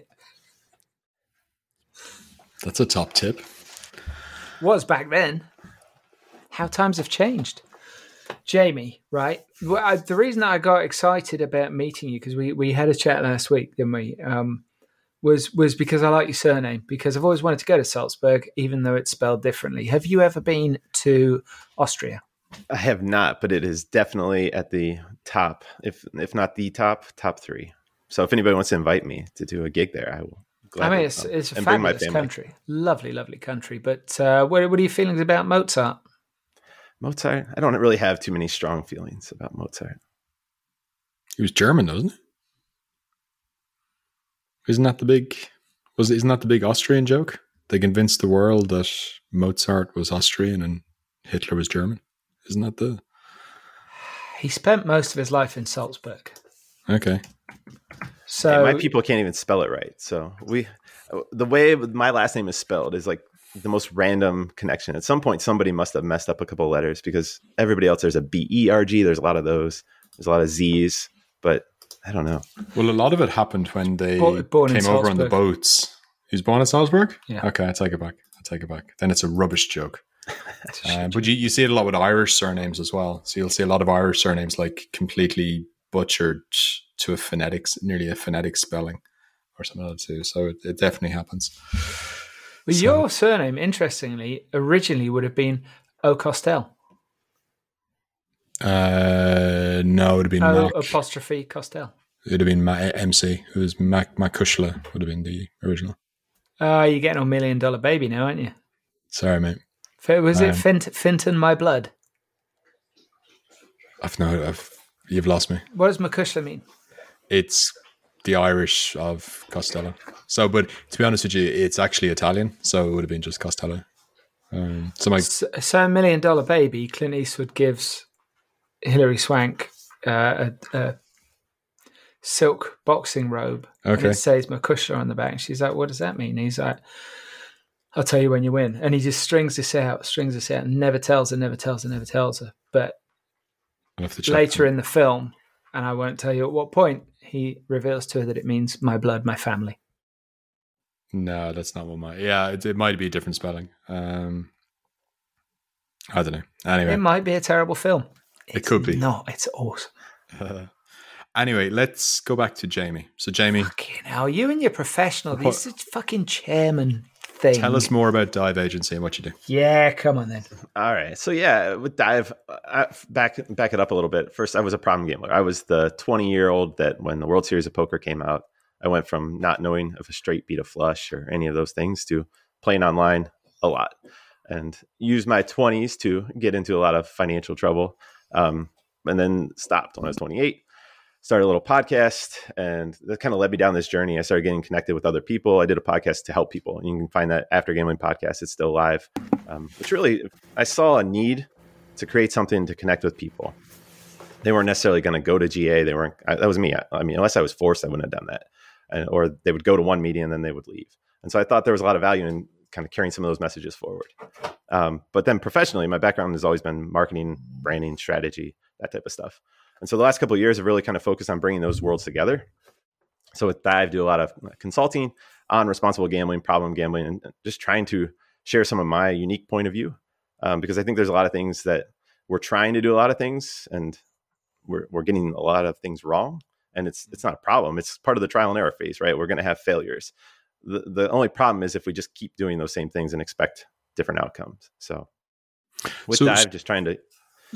That's a top tip. Was back then. How times have changed. Jamie, right? The reason that I got excited about meeting you, because we had a chat last week, didn't we? Was because I like your surname, because I've always wanted to go to Salzburg, even though it's spelled differently. Have you ever been to Austria? I have not, but it is definitely at the top, if not the top 3. So if anybody wants to invite me to do a gig there, I will. I mean, it's a fabulous country. Lovely, lovely country. But what are your feelings about Mozart? Mozart? I don't really have too many strong feelings about Mozart. He was German, wasn't he? Isn't that the big Austrian joke? They convinced the world that Mozart was Austrian and Hitler was German. Isn't that the... He spent most of his life in Salzburg. Okay. So my people can't even spell it right. So the way my last name is spelled is like the most random connection. At some point, somebody must have messed up a couple of letters, because everybody else, there's a B-E-R-G. There's a lot of those. There's a lot of Z's, but I don't know. Well, a lot of it happened when they born came over on the boats. He was born in Salzburg? Yeah. Okay, I take it back. Then it's a rubbish joke. But you see it a lot with Irish surnames as well. So you'll see a lot of Irish surnames like completely butchered to nearly a phonetic spelling or something like that too. So it definitely happens. Well, your surname, interestingly, originally would have been O'Costel. No, it would have been Mac. Apostrophe Costel. It would have been MC. It was Mac Kushla would have been the original. You're getting on $1 Million Baby now, aren't you? Sorry, mate. Was it Finton My Blood? You've lost me. What does Makushla mean? It's the Irish of Costello. So, but to be honest with you, it's actually Italian, so it would have been just Costello. So $1 Million Baby, Clint Eastwood gives Hilary Swank a silk boxing robe. Okay. And it says Makushla on the back. And she's like, what does that mean? And he's like, I'll tell you when you win. And he just strings this out, and never tells her. But later in the film, and I won't tell you at what point, he reveals to her that it means my blood, my family. No, that's not what it might be a different spelling. I don't know. Anyway. It might be a terrible film. It could be. No, it's awesome. Anyway, let's go back to Jamie. So Jamie. Fucking hell, you and your professional, this is fucking chairman thing. Tell us more about Dive Agency and what you do. Yeah, come on then. All right. So yeah, with Dive, back it up a little bit. First, I was a problem gambler. I was the 20-year-old that when the World Series of Poker came out, I went from not knowing if a straight beat a flush or any of those things to playing online a lot, and used my 20s to get into a lot of financial trouble, and then stopped when I was 28. started a little podcast, and that kind of led me down this journey. I started getting connected with other people. I did a podcast to help people, and you can find that After Gambling Podcast. It's still live. Which really, I saw a need to create something to connect with people. They weren't necessarily going to go to GA. That was me. I mean, unless I was forced, I wouldn't have done that. Or they would go to one meeting and then they would leave. And so I thought there was a lot of value in kind of carrying some of those messages forward. But then professionally, my background has always been marketing, branding, strategy, that type of stuff. And so the last couple of years have really kind of focused on bringing those worlds together. So with Dive, do a lot of consulting on responsible gambling, problem gambling, and just trying to share some of my unique point of view. Because I think there's a lot of things that we're trying to do a lot of things, and we're getting a lot of things wrong. And it's not a problem. It's part of the trial and error phase, right? We're going to have failures. The only problem is if we just keep doing those same things and expect different outcomes. So with Dive, just trying to.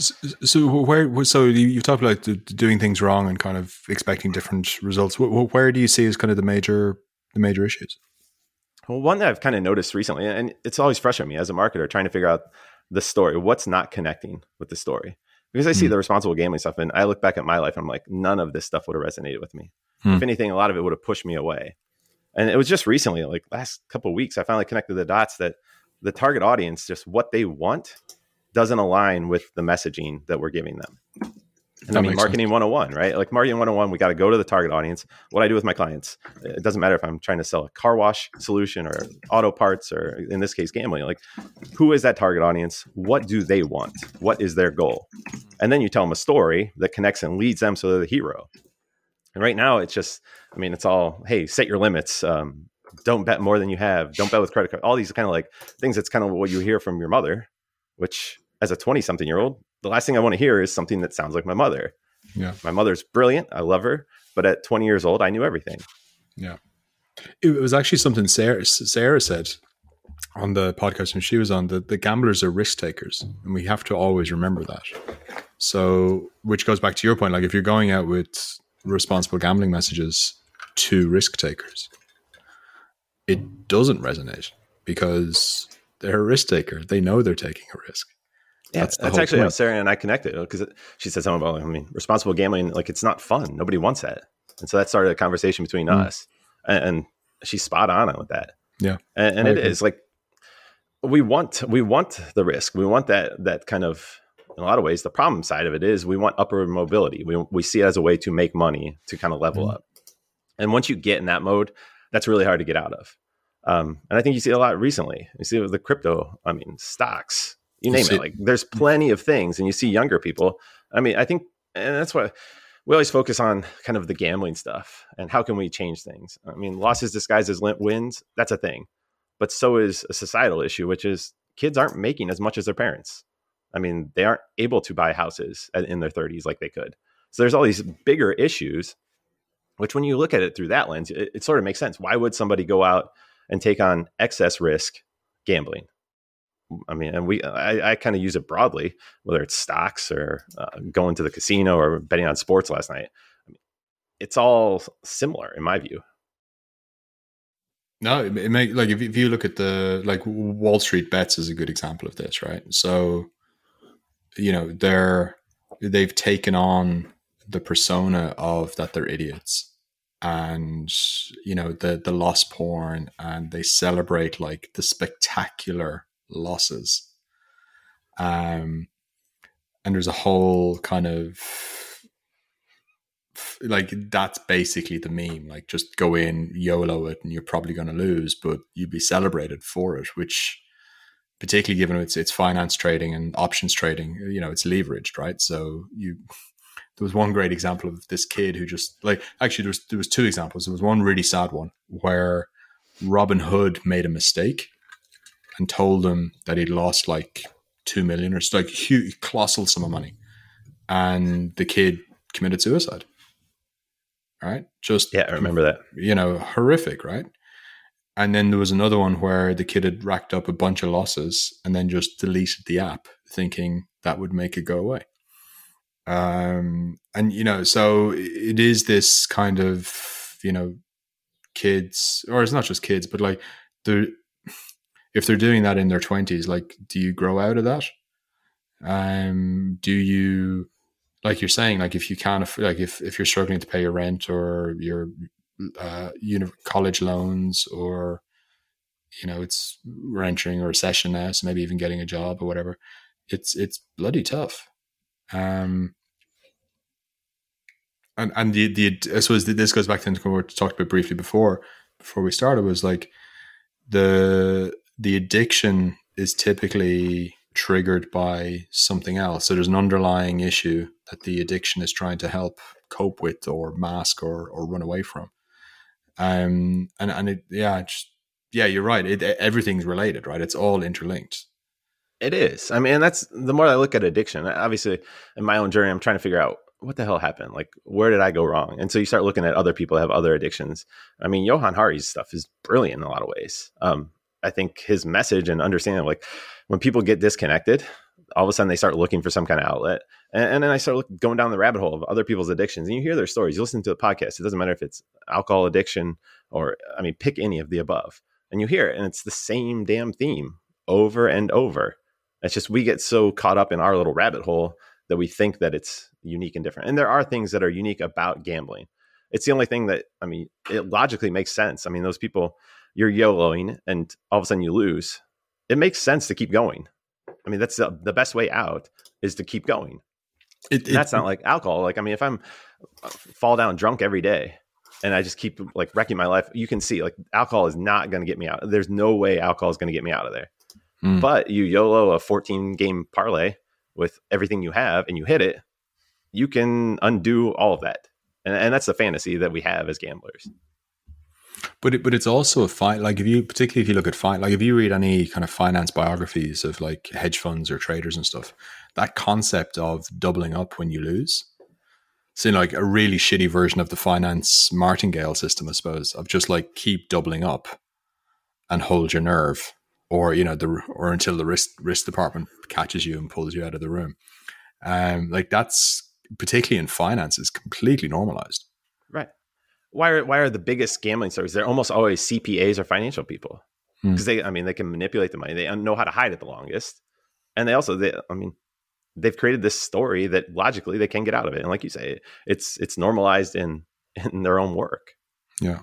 So you talked about doing things wrong and kind of expecting different results. Where do you see as kind of the major issues? Well, one that I've kind of noticed recently, and it's always frustrating me as a marketer trying to figure out the story, what's not connecting with the story. Because I see the responsible gambling stuff, and I look back at my life, and I'm like, none of this stuff would have resonated with me. If anything, a lot of it would have pushed me away. And it was just recently, like last couple of weeks, I finally connected the dots that the target audience, just what they want, doesn't align with the messaging that we're giving them. And I mean, marketing 101, right? Like marketing 101, we got to go to the target audience. What I do with my clients, it doesn't matter if I'm trying to sell a car wash solution or auto parts, or in this case, gambling. Like, who is that target audience? What do they want? What is their goal? And then you tell them a story that connects and leads them so they're the hero. And right now it's just, I mean, it's all, hey, set your limits. Don't bet more than you have. Don't bet with credit card. All these kind of like things. That's kind of what you hear from your mother, which as a 20-something-year-old, the last thing I want to hear is something that sounds like my mother. Yeah. My mother's brilliant. I love her. But at 20 years old, I knew everything. Yeah. It was actually something Sarah said on the podcast when she was on, the gamblers are risk takers. And we have to always remember that. So, which goes back to your point, like if you're going out with responsible gambling messages to risk takers, it doesn't resonate because they're a risk taker. They know they're taking a risk. Yeah, that's actually point. How Sarah and I connected, because she said something about, I mean, responsible gambling, like it's not fun. Nobody wants that. And so that started a conversation between us, and she's spot on with that. Yeah. And it is like, we want the risk. We want that kind of, in a lot of ways, the problem side of it is we want upward mobility. We see it as a way to make money, to kind of level up. And once you get in that mode, that's really hard to get out of. And I think you see a lot recently. You see with the crypto, I mean, stocks, you name it. Like there's plenty of things, and you see younger people. I mean, I think, and that's why we always focus on kind of the gambling stuff and how can we change things. I mean, losses disguised as wins, that's a thing. But so is a societal issue, which is kids aren't making as much as their parents. I mean, they aren't able to buy houses in their 30s like they could. So there's all these bigger issues, which when you look at it through that lens, it sort of makes sense. Why would somebody go out and take on excess risk gambling? I mean, and I kind of use it broadly, whether it's stocks or going to the casino or betting on sports last night. I mean, it's all similar in my view. No, it may, like if you look at the, like Wall Street Bets is a good example of this, right? So, you know, they've taken on the persona of that they're idiots, and you know the loss porn, and they celebrate like the spectacular losses, and there's a whole kind of like, that's basically the meme, like just go in, YOLO it, and you're probably going to lose, but you'd be celebrated for it, which particularly given it's finance trading and options trading, you know, it's leveraged, right? So there was one great example of this kid who just, like, actually there was two examples. There was one really sad one where Robin Hood made a mistake and told him that he'd lost like 2 million or like huge, colossal sum of money, and the kid committed suicide. Right? Just, yeah, I remember that. You know, horrific, right? And then there was another one where the kid had racked up a bunch of losses and then just deleted the app, thinking that would make it go away. And you know, so it is this kind of, you know, kids, or it's not just kids, but like if they're doing that in their 20s, like, do you grow out of that? Do you like you're saying, like if you can't, like if you're struggling to pay your rent or your college loans, or it's we're entering a recession now, so maybe even getting a job or whatever, it's bloody tough. And the I suppose this goes back to what we talked about briefly before we started, was like the addiction is typically triggered by something else. So there's an underlying issue that the addiction is trying to help cope with or mask or run away from. And it, you're right. Everything's related, right? It's all interlinked. It is. I mean, and that's the more I look at addiction, obviously in my own journey, I'm trying to figure out what the hell happened? Like, where did I go wrong? And so you start looking at other people that have other addictions. I mean, Johann Hari's stuff is brilliant in a lot of ways. I think his message and understanding, like when people get disconnected, all of a sudden they start looking for some kind of outlet. And then I start going down the rabbit hole of other people's addictions, and you hear their stories. You listen to the podcast. It doesn't matter if it's alcohol addiction or, I mean, pick any of the above, and you hear it, and it's the same damn theme over and over. It's just, we get so caught up in our little rabbit hole that we think that it's unique and different. And there are things that are unique about gambling. It's the only thing that, I mean, it logically makes sense. I mean, those people, you're YOLOing and all of a sudden you lose. It makes sense to keep going. I mean, that's the best way out is to keep going. That's not like alcohol. Like, I mean, if I'm fall down drunk every day and I just keep like wrecking my life, you can see like alcohol is not going to get me out. There's no way alcohol is going to get me out of there. But you YOLO a 14 game parlay with everything you have and you hit it, you can undo all of that. And that's the fantasy that we have as gamblers. But it's also a fight. Like particularly if you look at like if you read any kind of finance biographies of like hedge funds or traders and stuff, that concept of doubling up when you lose, so like a really shitty version of the finance martingale system, I suppose, of just like keep doubling up and hold your nerve, or or until the risk department catches you and pulls you out of the room. Like that's particularly in finance is completely normalized. Right. Why are the biggest gambling stars? They're almost always CPAs or financial people, because they can manipulate the money. They know how to hide it the longest, and they've created this story that logically they can get out of it. And like you say, it's normalized in their own work. Yeah.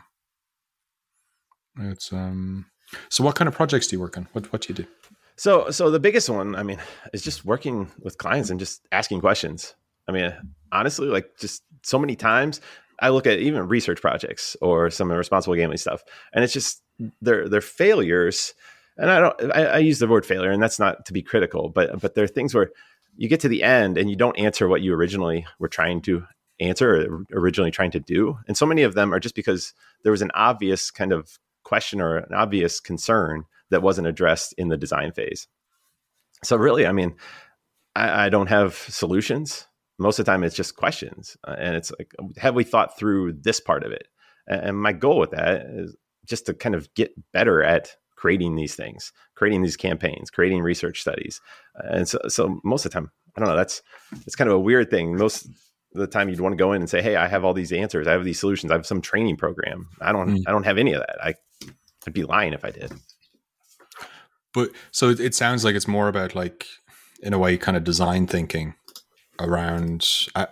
It's So what kind of projects do you work on? What do you do? So the biggest one, I mean, is just working with clients and just asking questions. I mean, honestly, like just so many times I look at even research projects or some responsible gambling stuff, and it's just they're failures. And I use the word failure, and that's not to be critical, but there are things where you get to the end and you don't answer what you originally were trying to answer or originally trying to do. And so many of them are just because there was an obvious kind of question or an obvious concern that wasn't addressed in the design phase. So really, I mean, I don't have solutions. Most of the time it's just questions. And it's like, have we thought through this part of it? And my goal with that is just to kind of get better at creating these things, creating these campaigns, creating research studies. And so most of the time, I don't know, it's kind of a weird thing. Most of the time you'd want to go in and say, hey, I have all these answers. I have these solutions. I have some training program. I don't have any of that. I'd be lying if I did. But so it sounds like it's more about like, in a way, kind of design thinking around.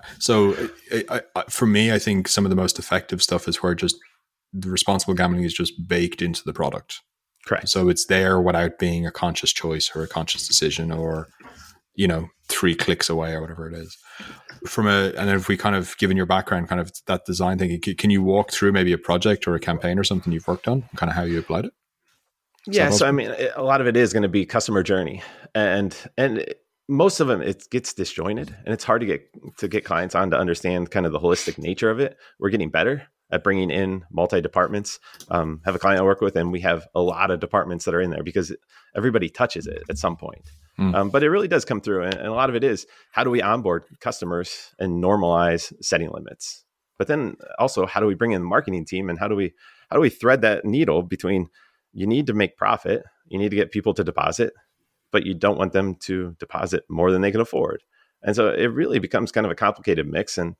For me, I think some of the most effective stuff is where just the responsible gambling is just baked into the product. Correct. So it's there without being a conscious choice or a conscious decision or, 3 clicks away or whatever it is. And if we kind of, given your background, kind of that design thinking, can you walk through maybe a project or a campaign or something you've worked on, kind of how you applied it? Yeah. So, I mean, a lot of it is going to be customer journey, and most of them, it gets disjointed, and it's hard to get clients on to understand kind of the holistic nature of it. We're getting better at bringing in multi-departments. Have a client I work with, and we have a lot of departments that are in there because everybody touches it at some point. But it really does come through. And a lot of it is, how do we onboard customers and normalize setting limits? But then also, how do we bring in the marketing team, and how do we thread that needle between, you need to make profit, you need to get people to deposit, but you don't want them to deposit more than they can afford. And so it really becomes kind of a complicated mix. And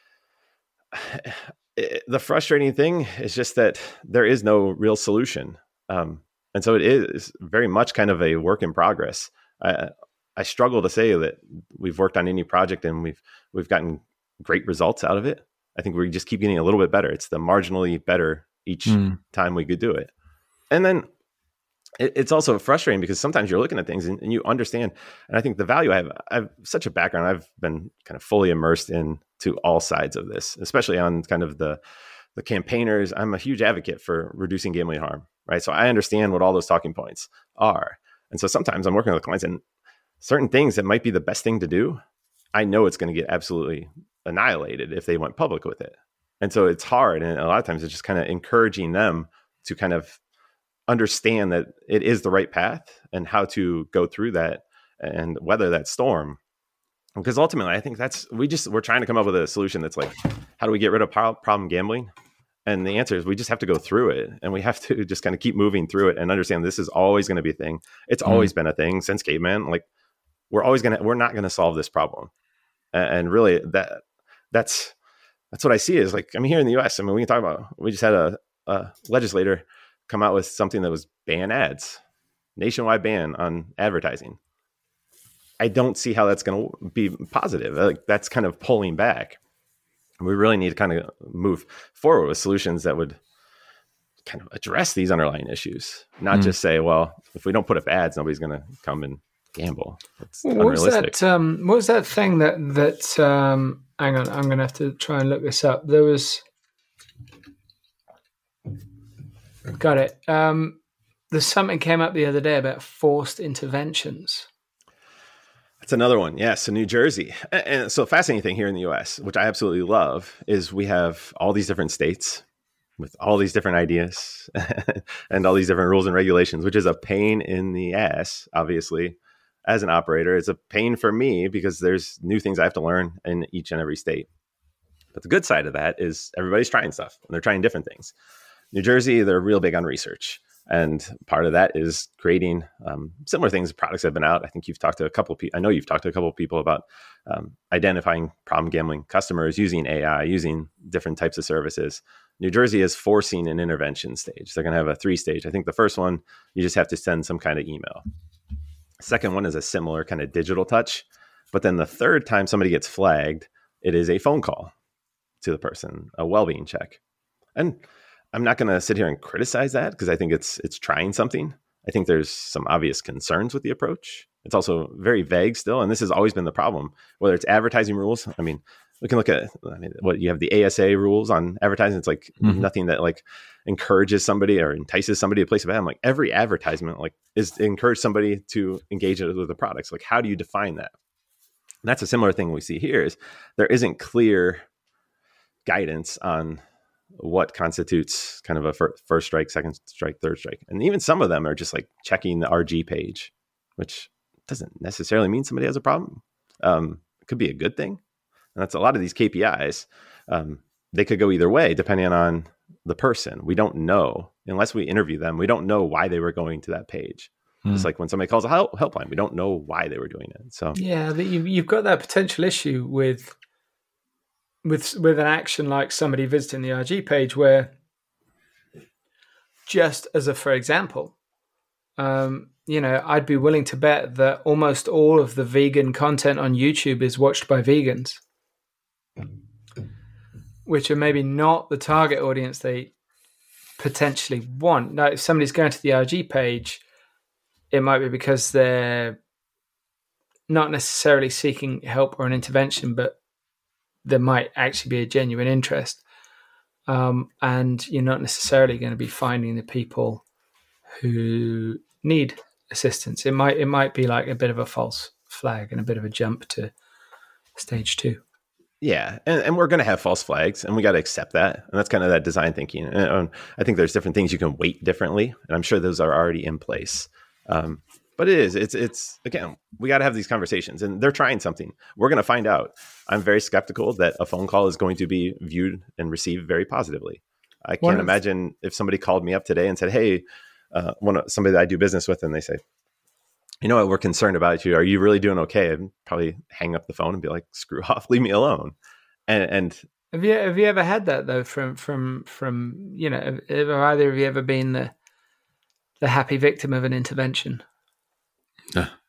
the frustrating thing is just that there is no real solution. And so it is very much kind of a work in progress. I struggle to say that we've worked on any project and we've gotten great results out of it. I think we just keep getting a little bit better. It's the marginally better each time we could do it. And then it's also frustrating because sometimes you're looking at things and you understand. And I think the value I have such a background. I've been kind of fully immersed into all sides of this, especially on kind of the campaigners. I'm a huge advocate for reducing gambling harm, right? So I understand what all those talking points are. And so sometimes I'm working with clients and certain things that might be the best thing to do, I know it's going to get absolutely annihilated if they went public with it. And so it's hard. And a lot of times it's just kind of encouraging them to kind of understand that it is the right path and how to go through that and weather that storm. Because ultimately, I think we're trying to come up with a solution that's like, how do we get rid of problem gambling? And the answer is we just have to go through it, and we have to just kind of keep moving through it and understand this is always going to be a thing. It's always been a thing since caveman. Like we're not going to solve this problem. And really that's what I see is like, I mean, here in the US, I mean, we just had a legislator come out with something that was ban ads, nationwide ban on advertising. I don't see how that's going to be positive. Like that's kind of pulling back. We really need to kind of move forward with solutions that would kind of address these underlying issues, not just say, well, if we don't put up ads, nobody's going to come and gamble. It's unrealistic. What was that thing that hang on, I'm going to have to try and look this up. There was, got it. There's something came up the other day about forced interventions. That's another one. Yeah. So New Jersey. And so fascinating thing here in the US, which I absolutely love, is we have all these different states with all these different ideas and all these different rules and regulations, which is a pain in the ass, obviously, as an operator. It's a pain for me because there's new things I have to learn in each and every state. But the good side of that is everybody's trying stuff and they're trying different things. New Jersey, they're real big on research. And part of that is creating similar things, products that have been out. I think you've talked to a couple of people. I know you've talked to a couple of people about identifying problem gambling customers using AI, using different types of services. New Jersey is forcing an intervention stage. They're going to have a 3-stage. I think the first one, you just have to send some kind of email. Second one is a similar kind of digital touch. But then the third time somebody gets flagged, it is a phone call to the person, a well-being check. And I'm not going to sit here and criticize that because I think it's trying something. I think there's some obvious concerns with the approach. It's also very vague still. And this has always been the problem, whether it's advertising rules. I mean, we can look at what you have the ASA rules on advertising. It's like nothing that like encourages somebody or entices somebody to place a bet. I'm like every advertisement like is encourage somebody to engage with the products. Like how do you define that? And that's a similar thing we see here is there isn't clear guidance on what constitutes kind of a first strike, second strike, third strike. And even some of them are just like checking the RG page, which doesn't necessarily mean somebody has a problem. It could be a good thing. And that's a lot of these KPIs. They could go either way, depending on the person. We don't know, unless we interview them, we don't know why they were going to that page. It's like when somebody calls a helpline, we don't know why they were doing it. So yeah, you've got that potential issue with an action like somebody visiting the RG page where, just as for example, I'd be willing to bet that almost all of the vegan content on YouTube is watched by vegans, which are maybe not the target audience they potentially want. Now, if somebody's going to the RG page, it might be because they're not necessarily seeking help or an intervention, but there might actually be a genuine interest. And you're not necessarily going to be finding the people who need assistance. It might be like a bit of a false flag and a bit of a jump to stage 2. Yeah. And we're going to have false flags and we got to accept that. And that's kind of that design thinking. And I think there's different things you can weight differently. And I'm sure those are already in place. But it's again, we got to have these conversations and they're trying something. We're going to find out. I'm very skeptical that a phone call is going to be viewed and received very positively. I can't imagine if somebody called me up today and said, hey, somebody that I do business with, and they say, you know what, we're concerned about you. Are you really doing okay? I'd probably hang up the phone and be like, screw off, leave me alone. And have you ever had that though from have either of you ever been the happy victim of an intervention?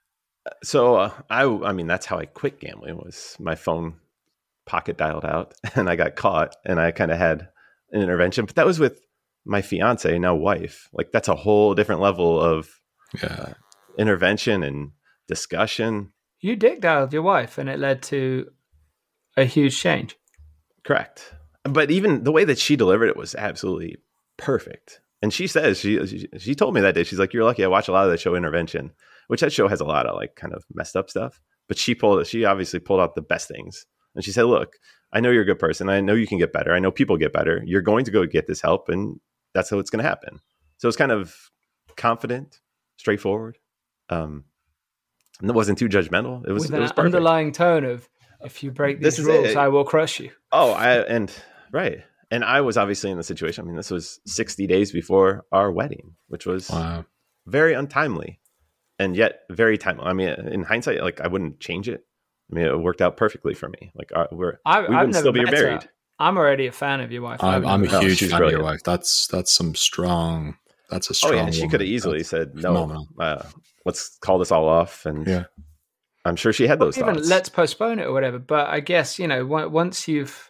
So I mean, that's how I quit gambling. Was my phone pocket dialed out, and I got caught, and I kind of had an intervention. But that was with my fiance, now wife. Like that's a whole different level of intervention and discussion. You dick dialed your wife, and it led to a huge change. Correct. But even the way that she delivered it was absolutely perfect. And she says, she told me that day, she's like, you're lucky I watch a lot of that show Intervention, which that show has a lot of like kind of messed up stuff. But she obviously pulled out the best things. And she said, look, I know you're a good person. I know you can get better. I know people get better. You're going to go get this help. And that's how it's going to happen. So it's kind of confident, straightforward. And it wasn't too judgmental. It was perfect. Underlying tone of, if you break these rules, I will crush you. Oh, right. And I was obviously in the situation. I mean, this was 60 days before our wedding, which was very untimely and yet very timely. I mean, in hindsight, like I wouldn't change it. I mean, it worked out perfectly for me. Like we wouldn't still be married. Her. I'm already a fan of your wife. I'm a huge fan of your wife. That's a strong. Oh yeah, and she could have easily said no. Let's call this all off. And I'm sure she had those thoughts. Let's postpone it or whatever. But I guess once you've.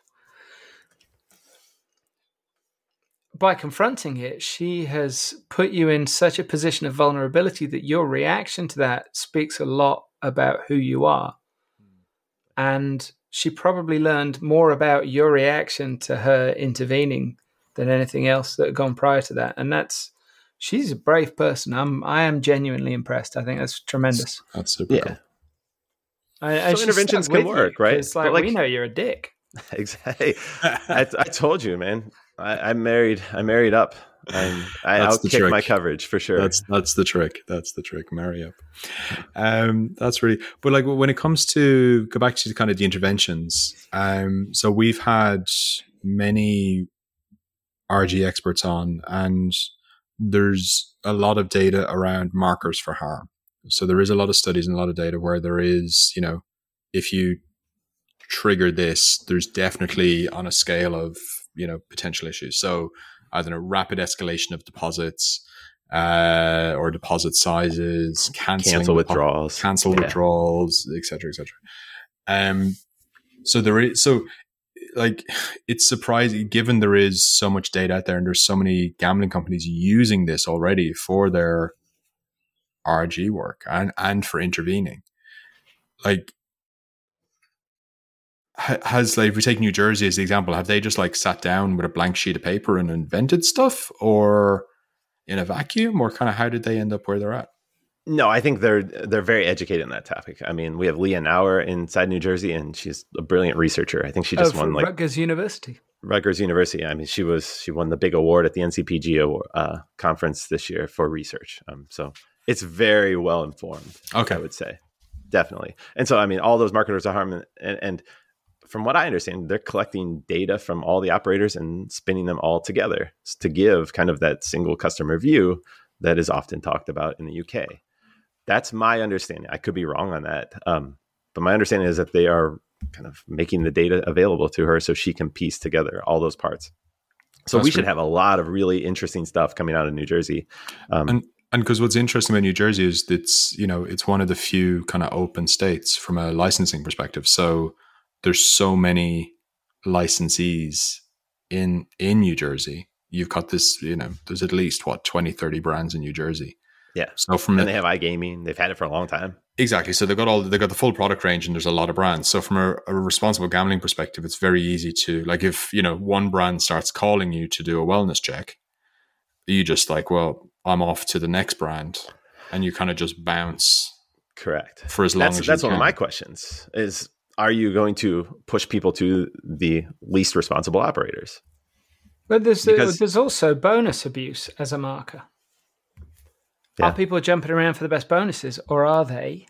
By confronting it, she has put you in such a position of vulnerability that your reaction to that speaks a lot about who you are. And she probably learned more about your reaction to her intervening than anything else that had gone prior to that. And she's a brave person. I am genuinely impressed. I think that's tremendous. That's super cool. So interventions can work, right? It's like, we know you're a dick. Exactly. I told you, man. I married up. I outkicked my coverage for sure. That's the trick. That's the trick. Marry up. That's really. But like when it comes to go back to kind of the interventions. So we've had many RG experts on, and there's a lot of data around markers for harm. So there is a lot of studies and a lot of data where there is, if you trigger this, there's definitely on a scale of potential issues. So I don't know, rapid escalation of deposits, or deposit sizes, cancel withdrawals, et cetera, et cetera. So it's surprising given there is so much data out there and there's so many gambling companies using this already for their RG work and for intervening. Like, if we take New Jersey as the example, have they just like sat down with a blank sheet of paper and invented stuff, or in a vacuum, or kind of how did they end up where they're at? No, I think they're very educated on that topic. I mean, we have Leah Nauer inside New Jersey, and she's a brilliant researcher. I think she just won Rutgers University. I mean, she won the big award at the NCPG conference this year for research. So it's very well informed. Okay, I would say definitely. And so I mean, all those marketers are harming and from what I understand, they're collecting data from all the operators and spinning them all together to give kind of that single customer view that is often talked about in the UK. That's my understanding. I could be wrong on that. But my understanding is that they are kind of making the data available to her so she can piece together all those parts. So we should have a lot of really interesting stuff coming out of New Jersey. And because what's interesting about New Jersey is it's one of the few kind of open states from a licensing perspective. So there's so many licensees in New Jersey. You've got this, there's at least 20, 30 brands in New Jersey. Yeah. So they have iGaming. They've had it for a long time. Exactly. So they've got the full product range, and there's a lot of brands. So from a responsible gambling perspective, it's very easy to, like, if, one brand starts calling you to do a wellness check, you just like, well, I'm off to the next brand, and you kind of just bounce. Correct. For as long as you can. That's one of my questions is, are you going to push people to the least responsible operators? But there's also bonus abuse as a marker. Yeah. Are people jumping around for the best bonuses, or are they?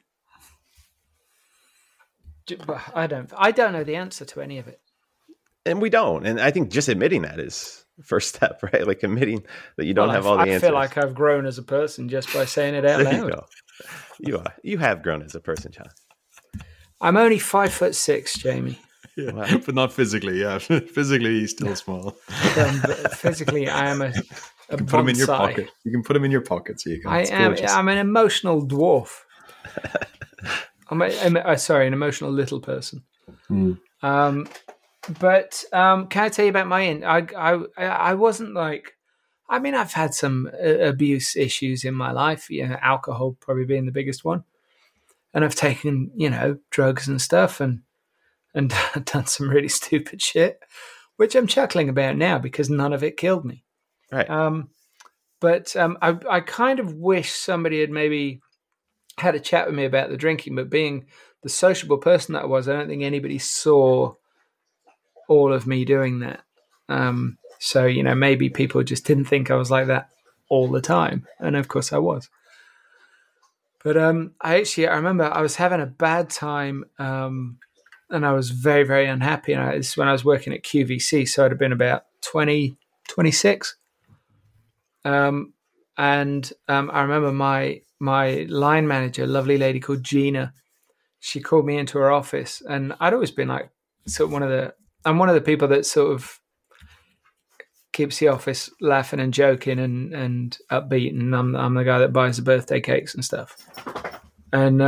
I don't know the answer to any of it. And we don't. And I think just admitting that is the first step, right? Like admitting that you don't have all the answers. I feel like I've grown as a person just by saying it out loud. You have grown as a person, John. I'm only 5'6", Jamie. Yeah, wow. But not physically. Yeah, physically he's still small. But physically, I am a you can put him in your pocket. You can put him in your pocket, so you can. I'm an emotional dwarf. Sorry, an emotional little person. Mm. But can I tell you about my end? I wasn't like, I mean, I've had some abuse issues in my life, alcohol probably being the biggest one. And I've taken, drugs and stuff and done some really stupid shit, which I'm chuckling about now because none of it killed me. Right. But I kind of wish somebody had maybe had a chat with me about the drinking, but being the sociable person that I was, I don't think anybody saw all of me doing that. So, maybe people just didn't think I was like that all the time. And of course I was. But I remember I was having a bad time and I was very, very unhappy. And it's when I was working at QVC, so I'd have been about 20, 26. I remember my line manager, a lovely lady called Gina, she called me into her office, and I'd always been like sort of I'm one of the people that sort of keeps the office laughing and joking and upbeat, and I'm the guy that buys the birthday cakes and stuff. And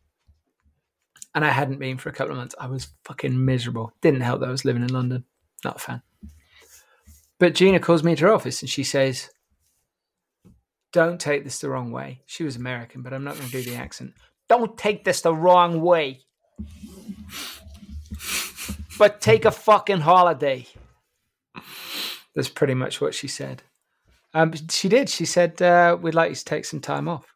I hadn't been for a couple of months. I was fucking miserable. Didn't help that I was living in London. Not a fan. But Gina calls me into her office and she says, "Don't take this the wrong way." She was American, but I'm not going to do the accent. "Don't take this the wrong way, but take a fucking holiday." That's pretty much what she said. She did. She said, "We'd like you to take some time off.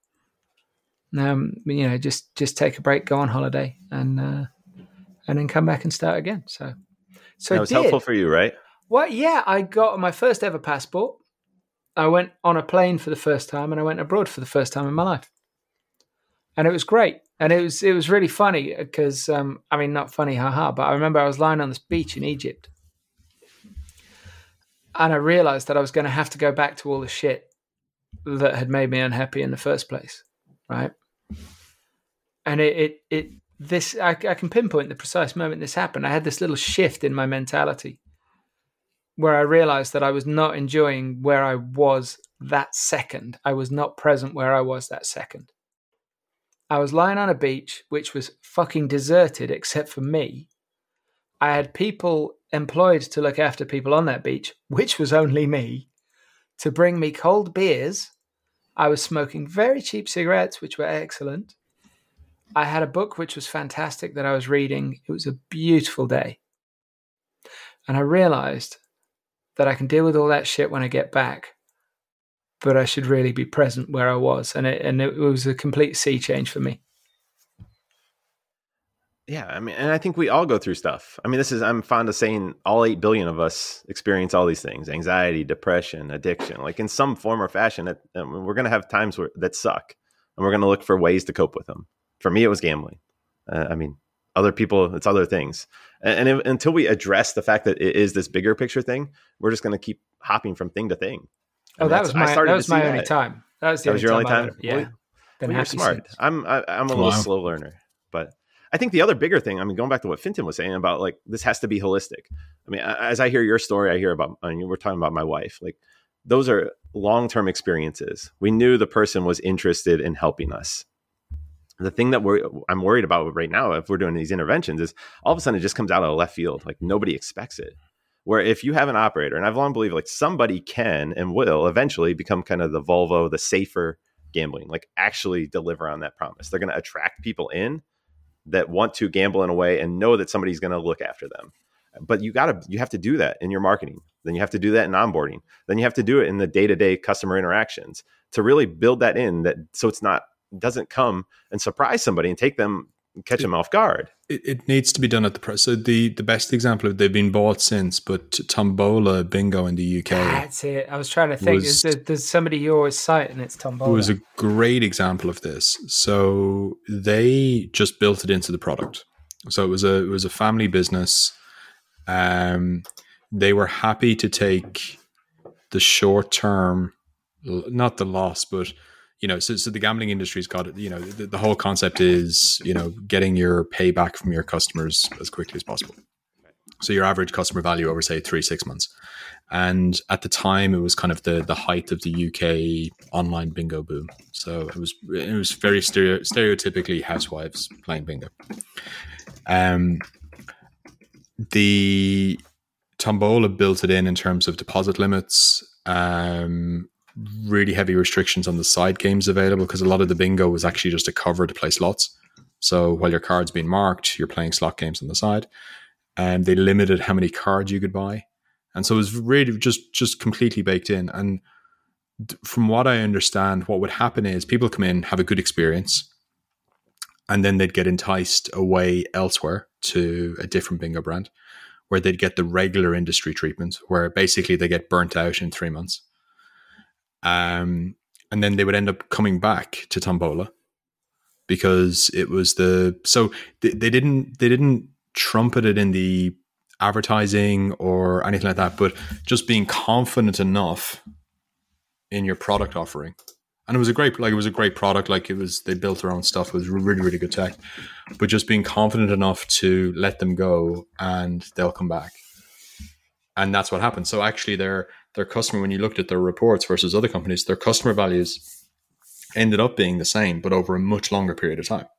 Just take a break, go on holiday, and then come back and start again." So that was helpful for you, right? Well, yeah. I got my first ever passport. I went on a plane for the first time, and I went abroad for the first time in my life, and it was great. And it was really funny because not funny, haha. But I remember I was lying on this beach in Egypt. And I realized that I was going to have to go back to all the shit that had made me unhappy in the first place, right? And I can pinpoint the precise moment this happened. I had this little shift in my mentality where I realized that I was not enjoying where I was that second. I was not present where I was that second. I was lying on a beach, which was fucking deserted except for me. I had people employed to look after people on that beach, which was only me, to bring me cold beers. I was smoking very cheap cigarettes, which were excellent. I had a book which was fantastic that I was reading. It was a beautiful day. And I realized that I can deal with all that shit when I get back, but I should really be present where I was. And it was a complete sea change for me. Yeah, and I think we all go through stuff. I'm fond of saying all 8 billion of us experience all these things: anxiety, depression, addiction, like in some form or fashion. We're going to have times that suck, and we're going to look for ways to cope with them. For me, it was gambling. Other people, it's other things. Until we address the fact that it is this bigger picture thing, we're just going to keep hopping from thing to thing. That was my only time. That was your only time? Yeah. Well, you're smart. I'm a little slow learner, but I think the other bigger thing, going back to what Fintan was saying about like, this has to be holistic. As I hear your story, I hear about, we're talking about my wife, like those are long-term experiences. We knew the person was interested in helping us. The thing that I'm worried about right now, if we're doing these interventions, is all of a sudden it just comes out of left field. Like nobody expects it. Where if you have an operator, and I've long believed like somebody can and will eventually become kind of the Volvo, the safer gambling, like actually deliver on that promise. They're going to attract people in that want to gamble in a way and know that somebody's going to look after them. But you have to do that in your marketing. Then you have to do that in onboarding. Then you have to do it in the day-to-day customer interactions to really build that in, that so doesn't come and surprise somebody and catch them off guard. It needs to be done at the press. So the best example of they've been bought since, but Tombola Bingo in the UK. That's it. I was trying to think. There's somebody you always cite, and it's Tombola. It was a great example of this. So they just built it into the product. So it was a family business. They were happy to take the short term, not the loss, but so the gambling industry's got it. The whole concept is, getting your payback from your customers as quickly as possible. So your average customer value over, say, 3-6 months. And at the time, it was kind of the height of the UK online bingo boom. So it was very stereotypically housewives playing bingo. The Tombola built it in terms of deposit limits, really heavy restrictions on the side games available, because a lot of the bingo was actually just a cover to play slots. So while your card's being marked, you're playing slot games on the side. And they limited how many cards you could buy. And so it was really just completely baked in. And from what I understand, what would happen is people come in, have a good experience, and then they'd get enticed away elsewhere to a different bingo brand, where they'd get the regular industry treatment, where basically they get burnt out in 3 months. And then they would end up coming back to Tombola, because it was they didn't trumpet it in the advertising or anything like that, but just being confident enough in your product offering. And it was a great product. They built their own stuff. It was really, really good tech, but just being confident enough to let them go and they'll come back. And that's what happened. So actually their customer, when you looked at their reports versus other companies, their customer values ended up being the same, but over a much longer period of time.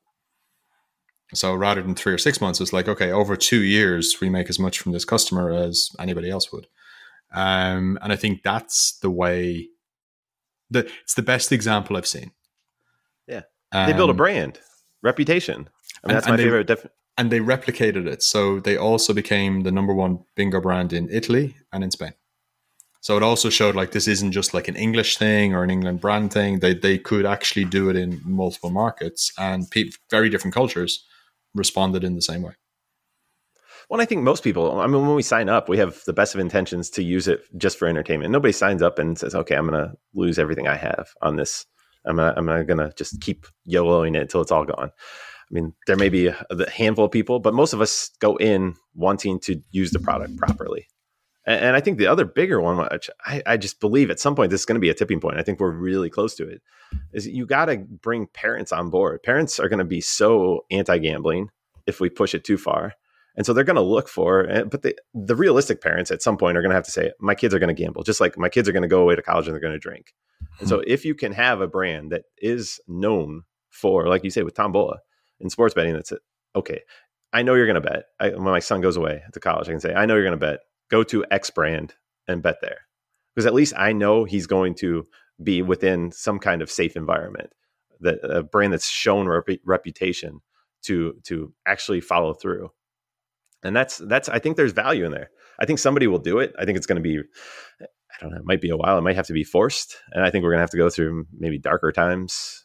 So rather than 3 or 6 months, it's like, okay, over 2 years, we make as much from this customer as anybody else would. And I think that's the way it's the best example I've seen. Yeah. They build a brand, reputation. I mean, that's my favorite. And they replicated it. So they also became the number one bingo brand in Italy and in Spain. So it also showed like this isn't just like an English thing or an England brand thing. They could actually do it in multiple markets, and very different cultures responded in the same way. Well, I think most people, I mean, when we sign up, we have the best of intentions to use it just for entertainment. Nobody signs up and says, okay, I'm going to lose everything I have on this. I'm going to just keep YOLOing it until it's all gone. I mean, there may be a handful of people, but most of us go in wanting to use the product properly. And I think the other bigger one, which I just believe at some point this is going to be a tipping point, I think we're really close to it, is you got to bring parents on board. Parents are going to be so anti-gambling if we push it too far. And so they're going to look but the realistic parents at some point are going to have to say, my kids are going to gamble, just like my kids are going to go away to college and they're going to drink. And so if you can have a brand that is known for, like you say, with Tombola in sports betting, that's it. Okay, I know you're going to bet. When my son goes away to college, I can say, I know you're going to bet. Go to X brand and bet there. Because at least I know he's going to be within some kind of safe environment, that a brand that's shown reputation to actually follow through. And that's I think there's value in there. I think somebody will do it. I think it's going to be, I don't know, it might be a while. It might have to be forced. And I think we're going to have to go through maybe darker times.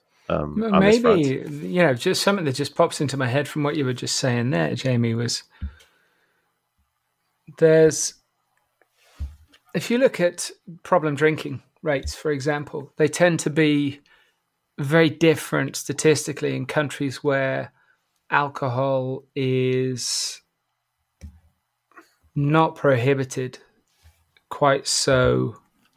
Maybe, just something that just pops into my head from what you were just saying there, Jamie, was if you look at problem drinking rates, for example, they tend to be very different statistically in countries where alcohol is not prohibited quite so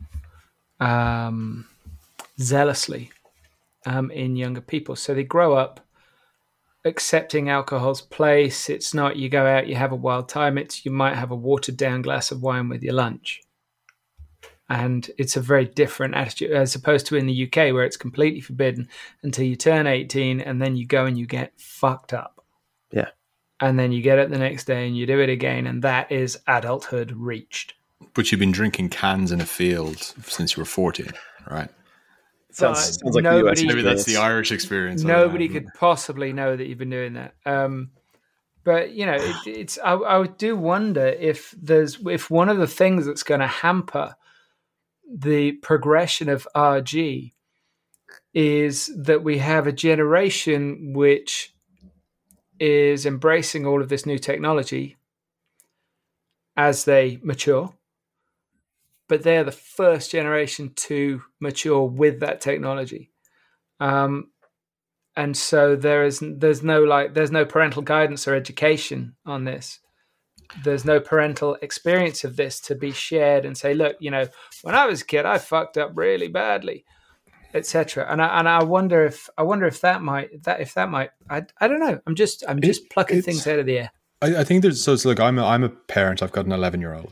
zealously in younger people. So they grow up accepting alcohol's place. It's not you go out, you have a wild time. It's you might have a watered down glass of wine with your lunch. And it's a very different attitude as opposed to in the UK where it's completely forbidden until you turn 18 and then you go and you get fucked up. Yeah. And then you get it the next day and you do it again, and that is adulthood reached. But you've been drinking cans in a field since you were 14, right? Sounds like the US. Maybe that's the Irish experience. Nobody could possibly know that you've been doing that. But it's. I do wonder if one of the things that's going to hamper the progression of RG is that we have a generation which is embracing all of this new technology as they mature, but they're the first generation to mature with that technology. And so there's no parental guidance or education on this. There's no parental experience of this to be shared and say, look, when I was a kid, I fucked up really badly, etc. And I wonder if that might. I don't know. I'm just plucking things out of the air. I think there's. So it's like I'm a parent. I've got an 11-year-old,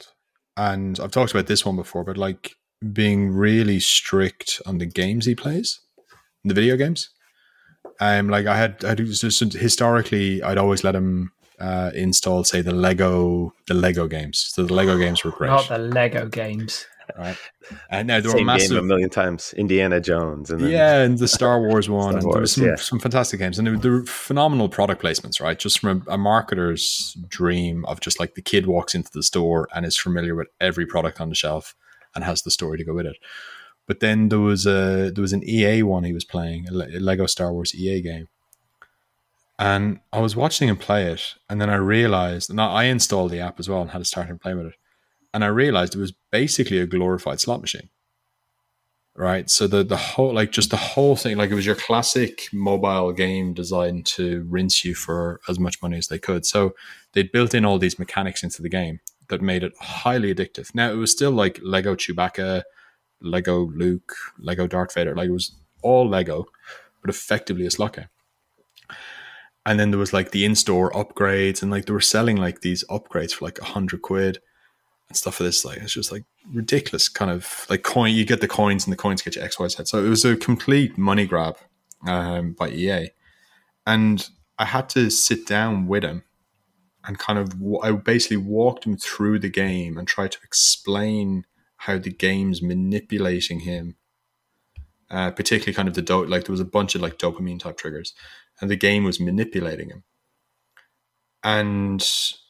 and I've talked about this one before, but like being really strict on the games he plays, the video games. Like I had just historically, I'd always let him install, say, the Lego games. So the Lego games were great. Not the Lego games. Right. And now there Same were massive game a million times. Indiana Jones, and then and the Star Wars one, Star and there was some fantastic games, and there were phenomenal product placements, right? Just from a marketer's dream of just like the kid walks into the store and is familiar with every product on the shelf and has the story to go with it. But then there was an EA one he was playing, a Lego Star Wars EA game, and I was watching him play it, and then I realized, and I installed the app as well and had to start him playing with it. And I realized it was basically a glorified slot machine, right? So the whole, like just the whole thing, like it was your classic mobile game designed to rinse you for as much money as they could. So they'd built in all these mechanics into the game that made it highly addictive. Now it was still like Lego Chewbacca, Lego Luke, Lego Darth Vader. Like it was all Lego, but effectively a slot game. And then there was like the in-store upgrades, and like they were selling like these upgrades for like £100 and stuff for this. Like it's just like ridiculous kind of like coin. You get the coins, and the coins get you X, Y, Z. So it was a complete money grab by EA. And I had to sit down with him and kind of, I basically walked him through the game and tried to explain how the game's manipulating him. Particularly kind of like there was a bunch of like dopamine type triggers, and the game was manipulating him. And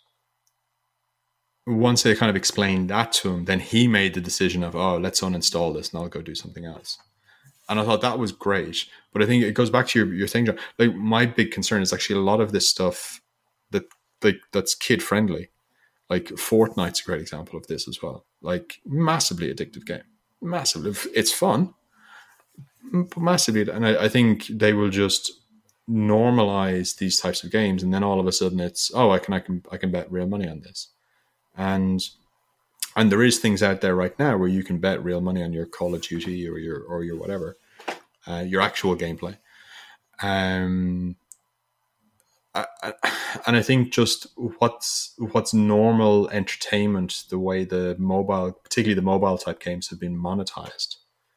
once I kind of explained that to him, then he made the decision of, oh, let's uninstall this and I'll go do something else. And I thought that was great. But I think it goes back to your thing, John. Like my big concern is actually a lot of this stuff that's kid friendly. Like Fortnite's a great example of this as well. Like massively addictive game. Massively. It's fun. Massively. And I think they will just normalize these types of games, and then all of a sudden it's, oh, I can bet real money on this. And there is things out there right now where you can bet real money on your Call of Duty or your whatever, your actual gameplay. And I think just what's normal entertainment, the way particularly the mobile type games have been monetized,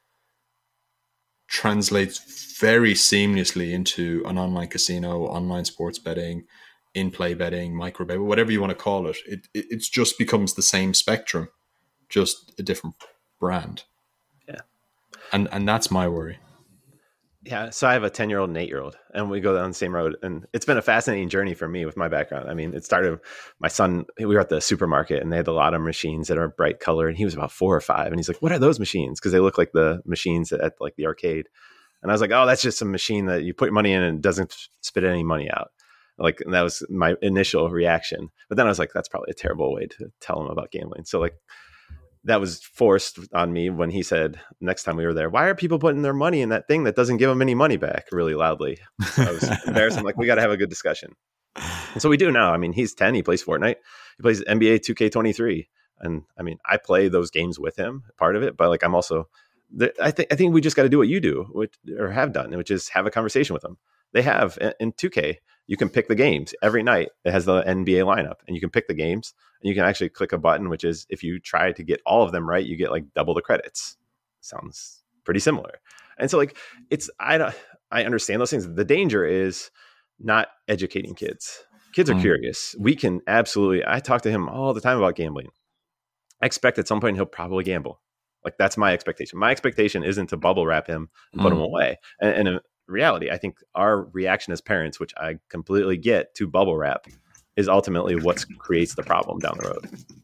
translates very seamlessly into an online casino, online sports betting, in-play betting, micro betting, whatever you want to call it. It just becomes the same spectrum, just a different brand. Yeah. And that's my worry. Yeah. So I have a 10-year-old and 8-year-old, and we go down the same road. And it's been a fascinating journey for me with my background. I mean, it started, my son, we were at the supermarket, and they had a lot of machines that are bright color, and he was about 4 or 5. And he's like, what are those machines? Because they look like the machines at like the arcade. And I was like, oh, that's just a machine that you put money in and it doesn't spit any money out. Like, and that was my initial reaction. But then I was like, that's probably a terrible way to tell him about gambling. So like, that was forced on me when he said, next time we were there, why are people putting their money in that thing that doesn't give them any money back, really loudly? So I was embarrassed. I'm like, we got to have a good discussion. And so we do now. I mean, he's 10. He plays Fortnite. He plays NBA 2K23. And I mean, I play those games with him, part of it. But like, I'm also, I think we just got to do what you do, or have done, which is have a conversation with them. They have in 2K, you can pick the games every night. It has the NBA lineup, and you can pick the games, and you can actually click a button, which is, if you try to get all of them right, you get like double the credits. Sounds pretty similar. And so like, I understand those things. The danger is not educating kids. Kids are curious. We can absolutely, I talk to him all the time about gambling. I expect at some point he'll probably gamble. Like, that's my expectation. My expectation isn't to bubble wrap him and put him away. And in reality, I think our reaction as parents, which I completely get, to bubble wrap is ultimately what creates the problem down the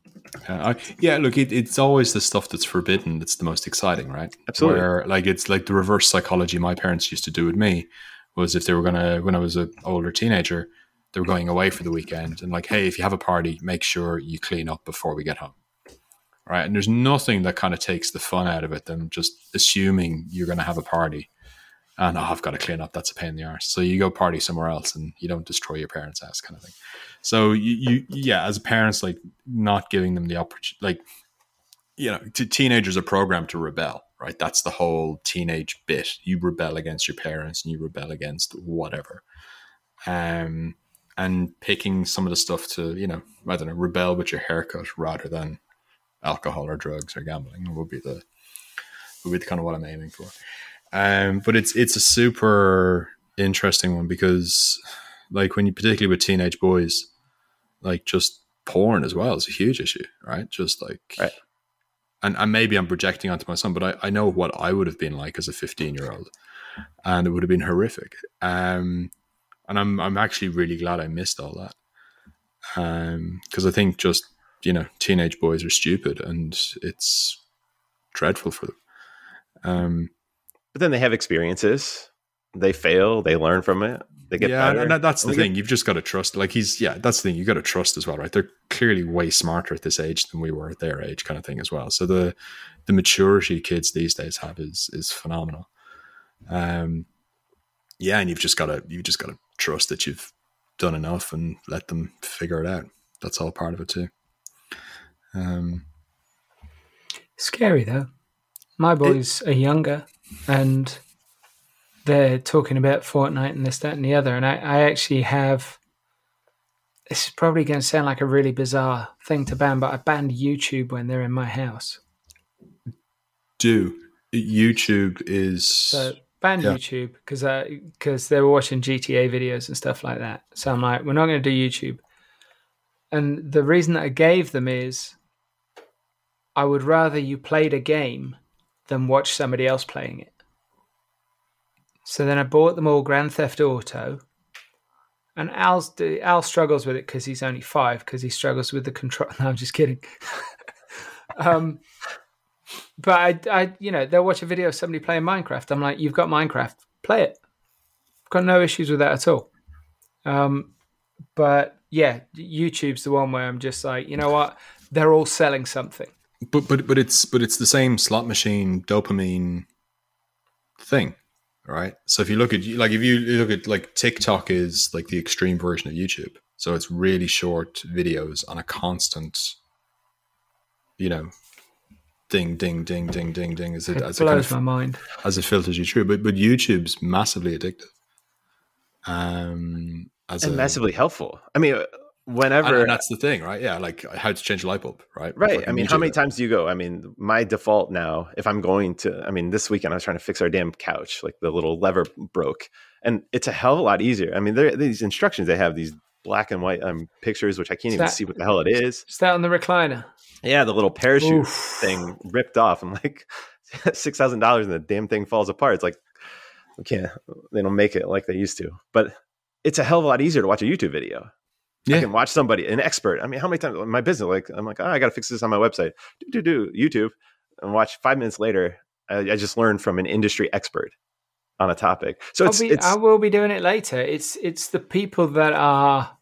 road. Look, it's always the stuff that's forbidden that's the most exciting, right? Absolutely. Where, like, it's like the reverse psychology my parents used to do with me was, if they were when I was an older teenager, they were going away for the weekend, and like, hey, if you have a party, make sure you clean up before we get home. Right. And there's nothing that kind of takes the fun out of it than just assuming you're going to have a party and, oh, I've got to clean up. That's a pain in the arse. So you go party somewhere else and you don't destroy your parents' house, kind of thing. So you as parents, like, not giving them the opportunity, like, you know, teenagers are programmed to rebel, right? That's the whole teenage bit. You rebel against your parents and you rebel against whatever. And picking some of the stuff to, you know, I don't know, rebel with your haircut rather than alcohol or drugs or gambling would be the kind of what I'm aiming for. But it's a super interesting one because, like, when you, particularly with teenage boys, like, just porn as well is a huge issue, right? Just like, Right. And maybe I'm projecting onto my son, but I know what I would have been like as a 15-year-old, and it would have been horrific. And I'm actually really glad I missed all that, because I think just, you know, teenage boys are stupid and it's dreadful for them. But then they have experiences. They fail. They learn from it. They get better. And that's the thing. You've just got to trust. Like, that's the thing. You got to trust as well, right? They're clearly way smarter at this age than we were at their age, kind of thing as well. So the maturity kids these days have is phenomenal. And you've just got to trust that you've done enough and let them figure it out. That's all part of it too. Scary though. My boys are younger and they're talking about Fortnite and this, that, and the other. And I actually have, this is probably going to sound like a really bizarre thing to ban, but I banned YouTube when they're in my house. YouTube is... So ban YouTube because they were watching GTA videos and stuff like that. So I'm like, we're not going to do YouTube. And the reason that I gave them is I would rather you played a game than watch somebody else playing it. So then I bought them all Grand Theft Auto. And Al struggles with it because he's only 5, because he struggles with the control. No, I'm just kidding. But I they'll watch a video of somebody playing Minecraft. I'm like, you've got Minecraft, play it. I've got no issues with that at all. But yeah, YouTube's the one where I'm just like, you know what? They're all selling something. But it's the same slot machine dopamine thing, right? So if you look at like TikTok is like the extreme version of YouTube. So it's really short videos on a constant, ding, ding, ding, ding, ding, ding. It blows my mind as it filters you through. But YouTube's massively addictive. And massively helpful. I mean, whenever... And that's the thing, right? Yeah, like how to change a light bulb, right? Right. I mean, how many times do you go? I mean, my default now, if I'm going to... I mean, this weekend I was trying to fix our damn couch. Like the little lever broke. And it's a hell of a lot easier. I mean, these instructions, they have these black and white pictures, which I can't even see what the hell it is. Is that on the recliner? Yeah, the little parachute thing ripped off. I'm like, $6,000 and the damn thing falls apart. It's like, they don't make it like they used to. But it's a hell of a lot easier to watch a YouTube video. Yeah. I can watch somebody, an expert. I mean, how many times in my business, I'm like, I got to fix this on my website. Do YouTube, and watch 5 minutes later. I just learned from an industry expert on a topic. So I will be doing it later. It's the people that are,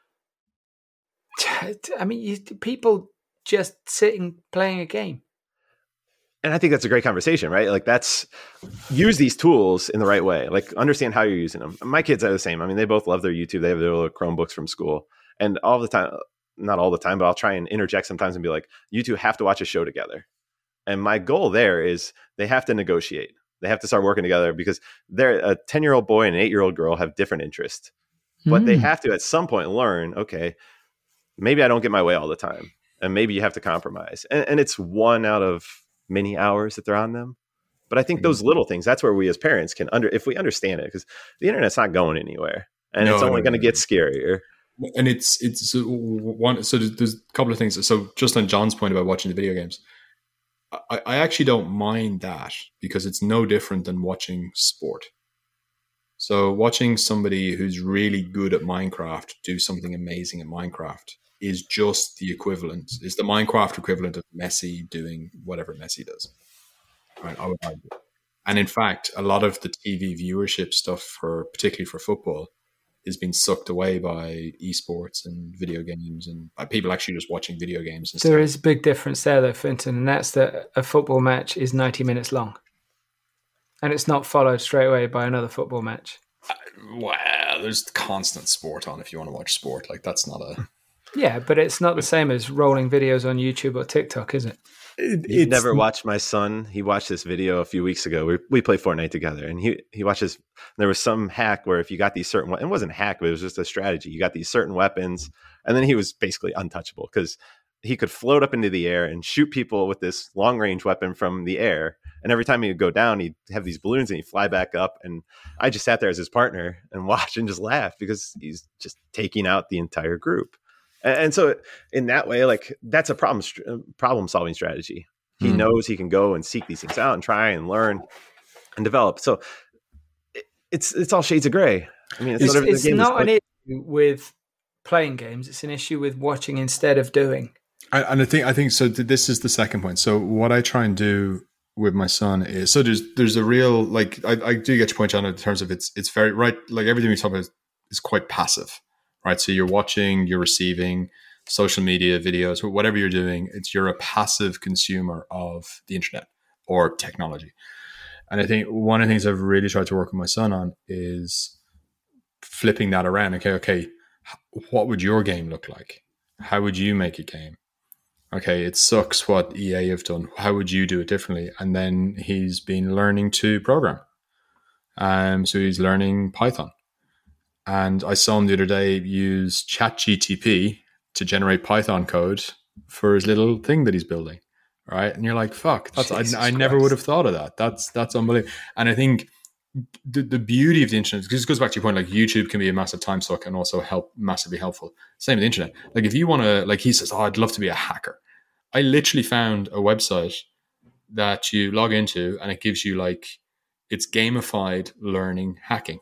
I mean, people just sitting playing a game. And I think that's a great conversation, right? Like use these tools in the right way. Like understand how you're using them. My kids are the same. I mean, they both love their YouTube. They have their little Chromebooks from school. And all the time, not all the time, but I'll try and interject sometimes and be like, you two have to watch a show together. And my goal there is they have to negotiate. They have to start working together because they're a 10-year-old boy and an 8-year-old girl have different interests. But they have to at some point learn, okay, maybe I don't get my way all the time. And maybe you have to compromise. And it's one out of many hours that they're on them. But I think those little things, that's where we as parents can if we understand it, because the internet's not going anywhere and it's only going to get scarier. And it's one. So there's a couple of things. So just on John's point about watching the video games, I actually don't mind that because it's no different than watching sport. So watching somebody who's really good at Minecraft do something amazing at Minecraft is just the equivalent, is the Minecraft equivalent of Messi doing whatever Messi does. Right, I would argue. And in fact, a lot of the TV viewership stuff, particularly for football, is being sucked away by esports and video games and by people actually just watching video games. There is a big difference there, though, Finton, and that's that a football match is 90 minutes long. And it's not followed straight away by another football match. Well, there's constant sport on if you want to watch sport. Like, that's not a... Yeah, but it's not the same as rolling videos on YouTube or TikTok, is it? You've never watched my son. He watched this video a few weeks ago. We play Fortnite together, and he watches. There was some hack where if you got these certain, it wasn't a hack, but it was just a strategy. You got these certain weapons, and then he was basically untouchable because he could float up into the air and shoot people with this long range weapon from the air. And every time he would go down, he'd have these balloons and he'd fly back up. And I just sat there as his partner and watched and just laughed because he's just taking out the entire group. And so in that way, like that's a problem solving strategy. He knows he can go and seek these things out and try and learn and develop. So it's all shades of gray. I mean, it's not an issue with playing games. It's an issue with watching instead of doing. I think so. This is the second point. So what I try and do with my son is, so there's a real, like, I do get your point, John, in terms of it's very right. Like everything we talk about is quite passive, right? So you're watching, you're receiving social media videos, whatever you're doing, you're a passive consumer of the internet or technology. And I think one of the things I've really tried to work with my son on is flipping that around. Okay, what would your game look like? How would you make a game? Okay, it sucks what EA have done. How would you do it differently? And then he's been learning to program. So he's learning Python. And I saw him the other day use ChatGTP to generate Python code for his little thing that he's building. Right. And you're like, fuck, I never would have thought of that. That's unbelievable. And I think the beauty of the internet, because it goes back to your point, like YouTube can be a massive time suck and also massively helpful. Same with the internet. Like if you want to, like he says, I'd love to be a hacker. I literally found a website that you log into and it gives you it's gamified learning hacking.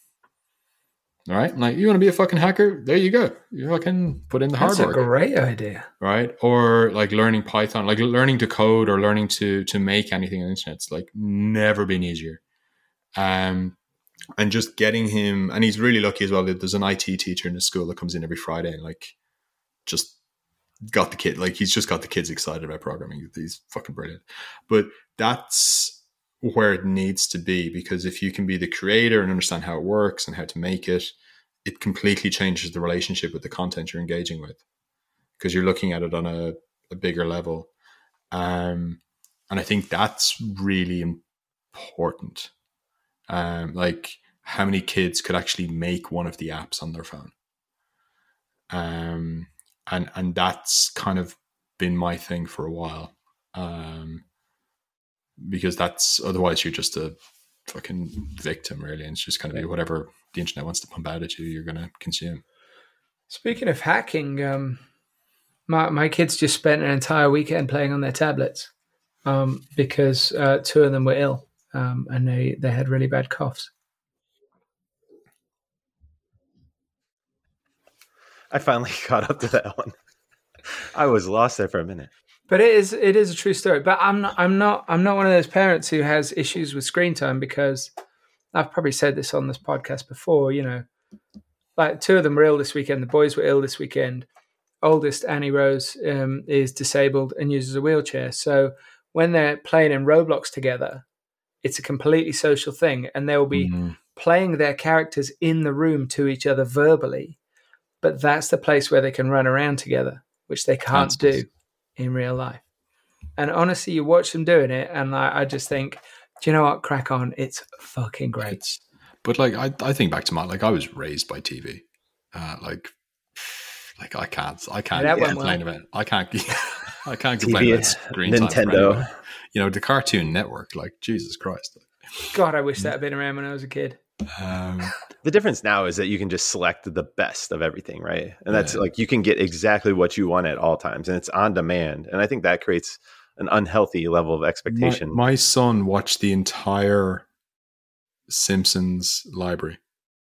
All right. Like you want to be a fucking hacker? There you go. You fucking put in the hard work. That's a great idea. Right. Or like learning Python, like learning to code or learning to make anything on the internet. It's like never been easier. And just getting him, and he's really lucky as well. There's an IT teacher in the school that comes in every Friday and just got the kid, he's just got the kids excited about programming. He's fucking brilliant. But that's where it needs to be, because if you can be the creator and understand how it works and how to make it, it completely changes the relationship with the content you're engaging with, because you're looking at it on a bigger level. And I think that's really important. Like how many kids could actually make one of the apps on their phone. And that's kind of been my thing for a while. Because otherwise you're just a fucking victim, really. And it's just going to be whatever the internet wants to pump out at you, you're going to consume. Speaking of hacking, my kids just spent an entire weekend playing on their tablets because two of them were ill and they had really bad coughs. I finally caught up to that one. I was lost there for a minute. But it is a true story. But I'm not one of those parents who has issues with screen time, because I've probably said this on this podcast before. You know, like two of them were ill this weekend. The boys were ill this weekend. Oldest Annie Rose is disabled and uses a wheelchair. So when they're playing in Roblox together, it's a completely social thing, and they will be playing their characters in the room to each other verbally. But that's the place where they can run around together, which they can't do in real life. And honestly, you watch them doing it, and I just think, do you know what? Crack on. It's fucking great. But I think back to I was raised by TV. I can't complain about it. I can't complain about screen time. Nintendo. You know, the Cartoon Network, Jesus Christ. God, I wish that had been around when I was a kid. The difference now is that you can just select the best of everything, right? And that's you can get exactly what you want at all times, and it's on demand. And I think that creates an unhealthy level of expectation. My son watched the entire Simpsons library.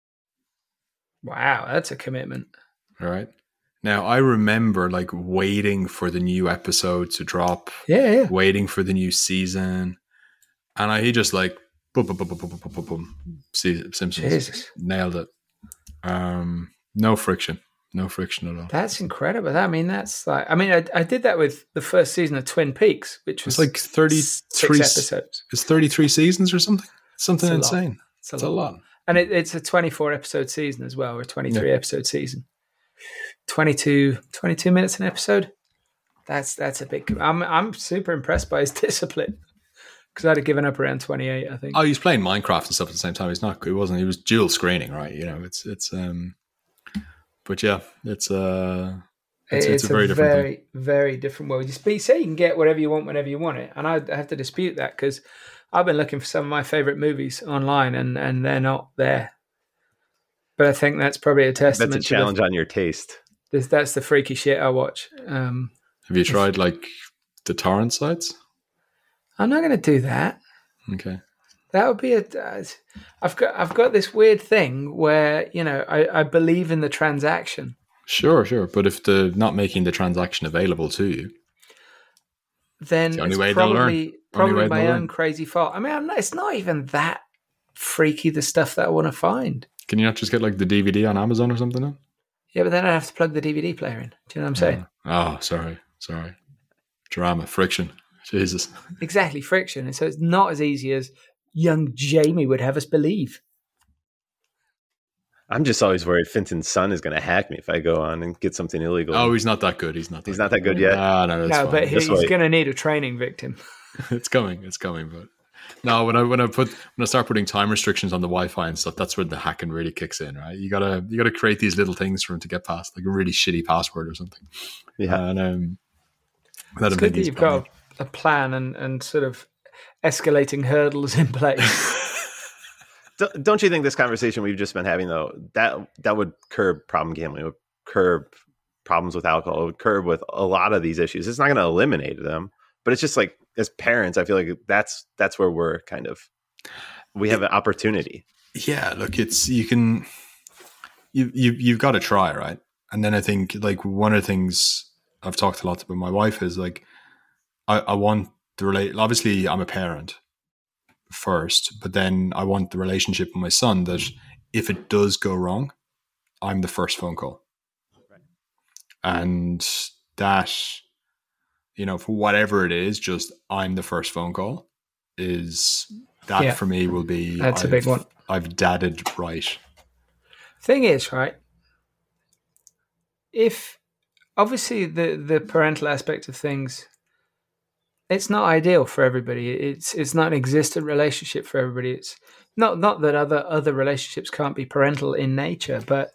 Wow, that's a commitment. All right. Now, I remember waiting for the new episode to drop. Yeah. Waiting for the new season. And he just boom, boom, boom, boom, boom, boom, boom, boom. Simpsons. Jesus. Nailed it. No friction. No friction at all. That's incredible. I did that with the first season of Twin Peaks, which was 33 episodes. It's 33 seasons or something. Something insane. It's a lot. And it's a 24 episode season as well, or a 23 episode season. 22 minutes an episode. That's a big. I'm super impressed by his discipline, because I'd have given up around 28, I think. Oh, he's playing Minecraft and stuff at the same time. He was dual screening, right? You know, it's but yeah, it's It's a It's a very different thing. very, very different world. You say you can get whatever you want whenever you want it, and I have to dispute that because I've been looking for some of my favorite movies online, and they're not there. But I think that's probably a testament. That's a challenge on your taste. That's the freaky shit I watch. Have you tried like the torrent sites? I'm not going to do that. Okay. That would be I've got this weird thing where I believe in the transaction. Sure. But if they're not making the transaction available to you, then the only it's way they'll learn. probably my own crazy fault. I mean, it's not even that freaky, the stuff that I want to find. Can you not just get like the DVD on Amazon or something then? Yeah, but then I have to plug the DVD player in. Do you know what I'm saying? Oh, sorry. Drama, friction. Jesus. Exactly, friction. And so it's not as easy as young Jamie would have us believe. I'm just always worried Finton's son is going to hack me if I go on and get something illegal. Oh, he's not that good. He's not that good yet. No, that's fine. But he's going to need a training victim. It's coming. But no, when I start putting time restrictions on the Wi-Fi and stuff, that's when the hacking really kicks in, right? You gotta create these little things for him to get past, like a really shitty password or something. Yeah, and it's good that you've got a plan and sort of escalating hurdles in place. Don't you think this conversation we've just been having, though, that would curb problem gambling, would curb problems with alcohol, would curb with a lot of these issues? It's not going to eliminate them, but it's just like, as parents, I feel like that's where we're we have an opportunity. Yeah, look, you've got to try, right? And then I think like one of the things I've talked a lot about my wife is like, I want obviously I'm a parent first, but then I want the relationship with my son that if it does go wrong, I'm the first phone call. Right. And that, for whatever it is, just I'm the first phone call is that for me will be, that's a big one. I've dadded right. Thing is, right, if obviously the parental aspect of things, it's not ideal for everybody. It's not an existent relationship for everybody. It's not that other relationships can't be parental in nature, but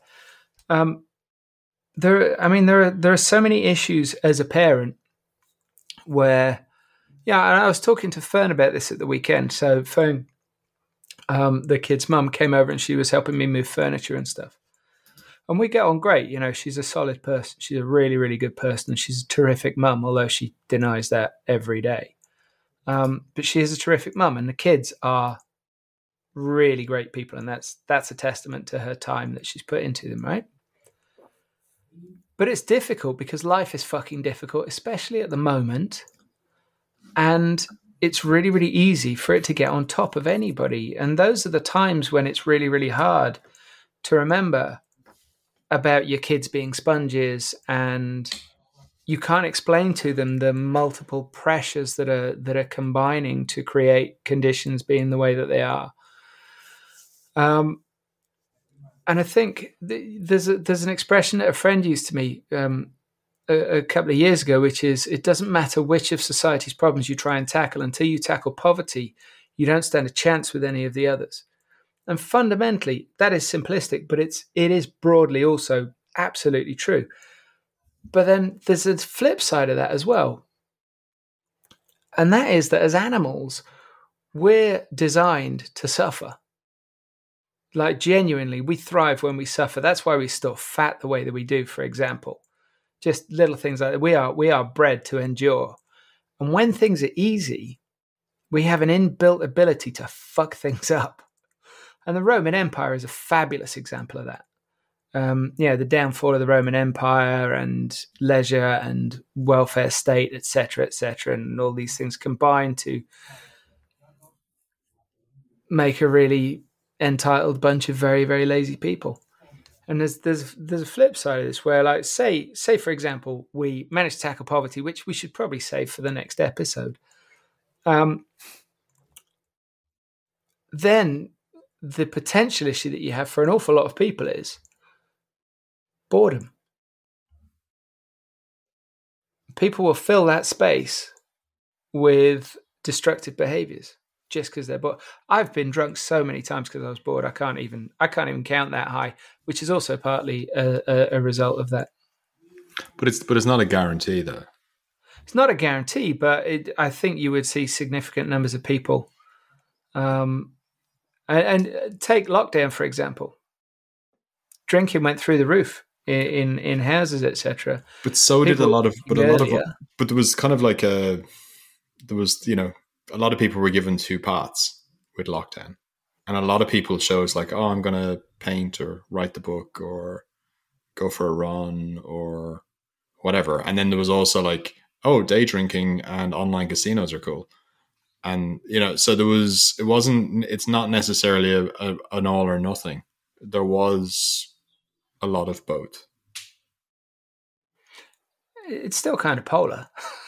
there are so many issues as a parent where, and I was talking to Fern about this at the weekend. So Fern, the kid's mum, came over and she was helping me move furniture and stuff. And we get on great. She's a solid person. She's a really, really good person. She's a terrific mum, although she denies that every day. But she is a terrific mum, and the kids are really great people, and that's a testament to her time that she's put into them, right? But it's difficult because life is fucking difficult, especially at the moment. And it's really, really easy for it to get on top of anybody. And those are the times when it's really, really hard to remember about your kids being sponges, and you can't explain to them the multiple pressures that are combining to create conditions being the way that they are. And I think there's an expression that a friend used to me a couple of years ago, which is, it doesn't matter which of society's problems you try and tackle, until you tackle poverty, you don't stand a chance with any of the others. And fundamentally, that is simplistic, but it is broadly also absolutely true. But then there's a flip side of that as well. And that is that as animals, we're designed to suffer. Like, genuinely, we thrive when we suffer. That's why we store fat the way that we do, for example. Just little things like that. We are bred to endure. And when things are easy, we have an inbuilt ability to fuck things up. And the Roman Empire is a fabulous example of that. The downfall of the Roman Empire and leisure and welfare state, etc., and all these things combine to make a really entitled bunch of very, very lazy people. And there's a flip side of this where, like, say for example, we manage to tackle poverty, which we should probably save for the next episode. Then the potential issue that you have for an awful lot of people is boredom. People will fill that space with destructive behaviors just because they're bored. I've been drunk so many times because I was bored. I can't even count that high, which is also partly a result of that. But it's not a guarantee, though. It's not a guarantee, but I think you would see significant numbers of people. And take lockdown, for example. Drinking went through the roof in houses, etc. But so did a lot of. But there was kind of like there was a lot of people were given two paths with lockdown, and a lot of people chose like, oh, I'm going to paint or write the book or go for a run or whatever. And then there was also like, oh, day drinking and online casinos are cool. And, so it's not necessarily an all or nothing. There was a lot of both. It's still kind of polar.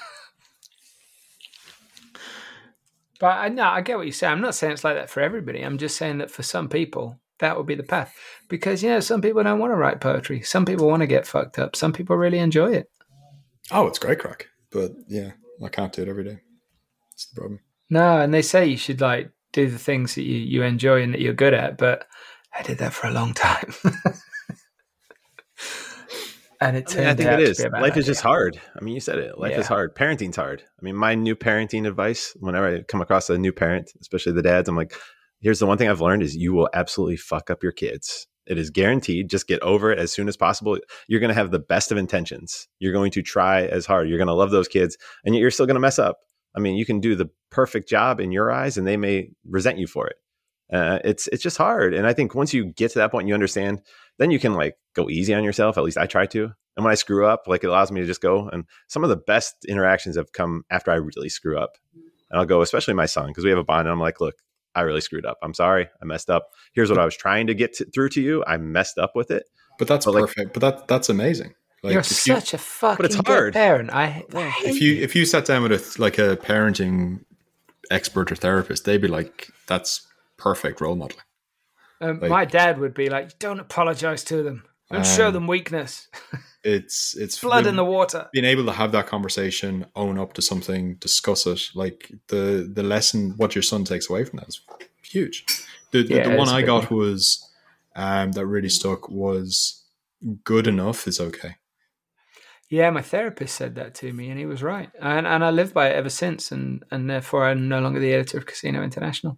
But I get what you say. I'm not saying it's like that for everybody. I'm just saying that for some people, that would be the path. Because, some people don't want to write poetry. Some people want to get fucked up. Some people really enjoy it. Oh, it's great crack. But, yeah, I can't do it every day. That's the problem. No, and they say you should, like, do the things that you enjoy and that you're good at. But I did that for a long time. And it turned I think out it is. to be about Life that, is just hard. I mean, you said it. Life is hard. Parenting's hard. I mean, my new parenting advice, whenever I come across a new parent, especially the dads, I'm like, here's the one thing I've learned is you will absolutely fuck up your kids. It is guaranteed. Just get over it as soon as possible. You're going to have the best of intentions. You're going to try as hard. You're going to love those kids, and yet you're still going to mess up. I mean, you can do the perfect job in your eyes, and they may resent you for it. It's just hard. And I think once you get to that point and you understand, then you can like go easy on yourself. At least I try to. And when I screw up, like it allows me to just go. And some of the best interactions have come after I really screw up. And I'll go, especially my son, because we have a bond. And I'm like, look, I really screwed up. I'm sorry. I messed up. Here's what I was trying to get through to you. I messed up with it. But that's perfect. But that's amazing. Like, you're such a fucking but it's hard. Good parent. If you sat down with a parenting expert or therapist, they'd be like, that's perfect role modeling. My dad would be like, don't apologize to them. Don't show them weakness. It's blood in the water. Being able to have that conversation, own up to something, discuss it. Like the lesson, what your son takes away from that is huge. The one I got was that really stuck was good enough is okay. Yeah, my therapist said that to me, and he was right. And I live by it ever since, and therefore I'm no longer the editor of Casino International.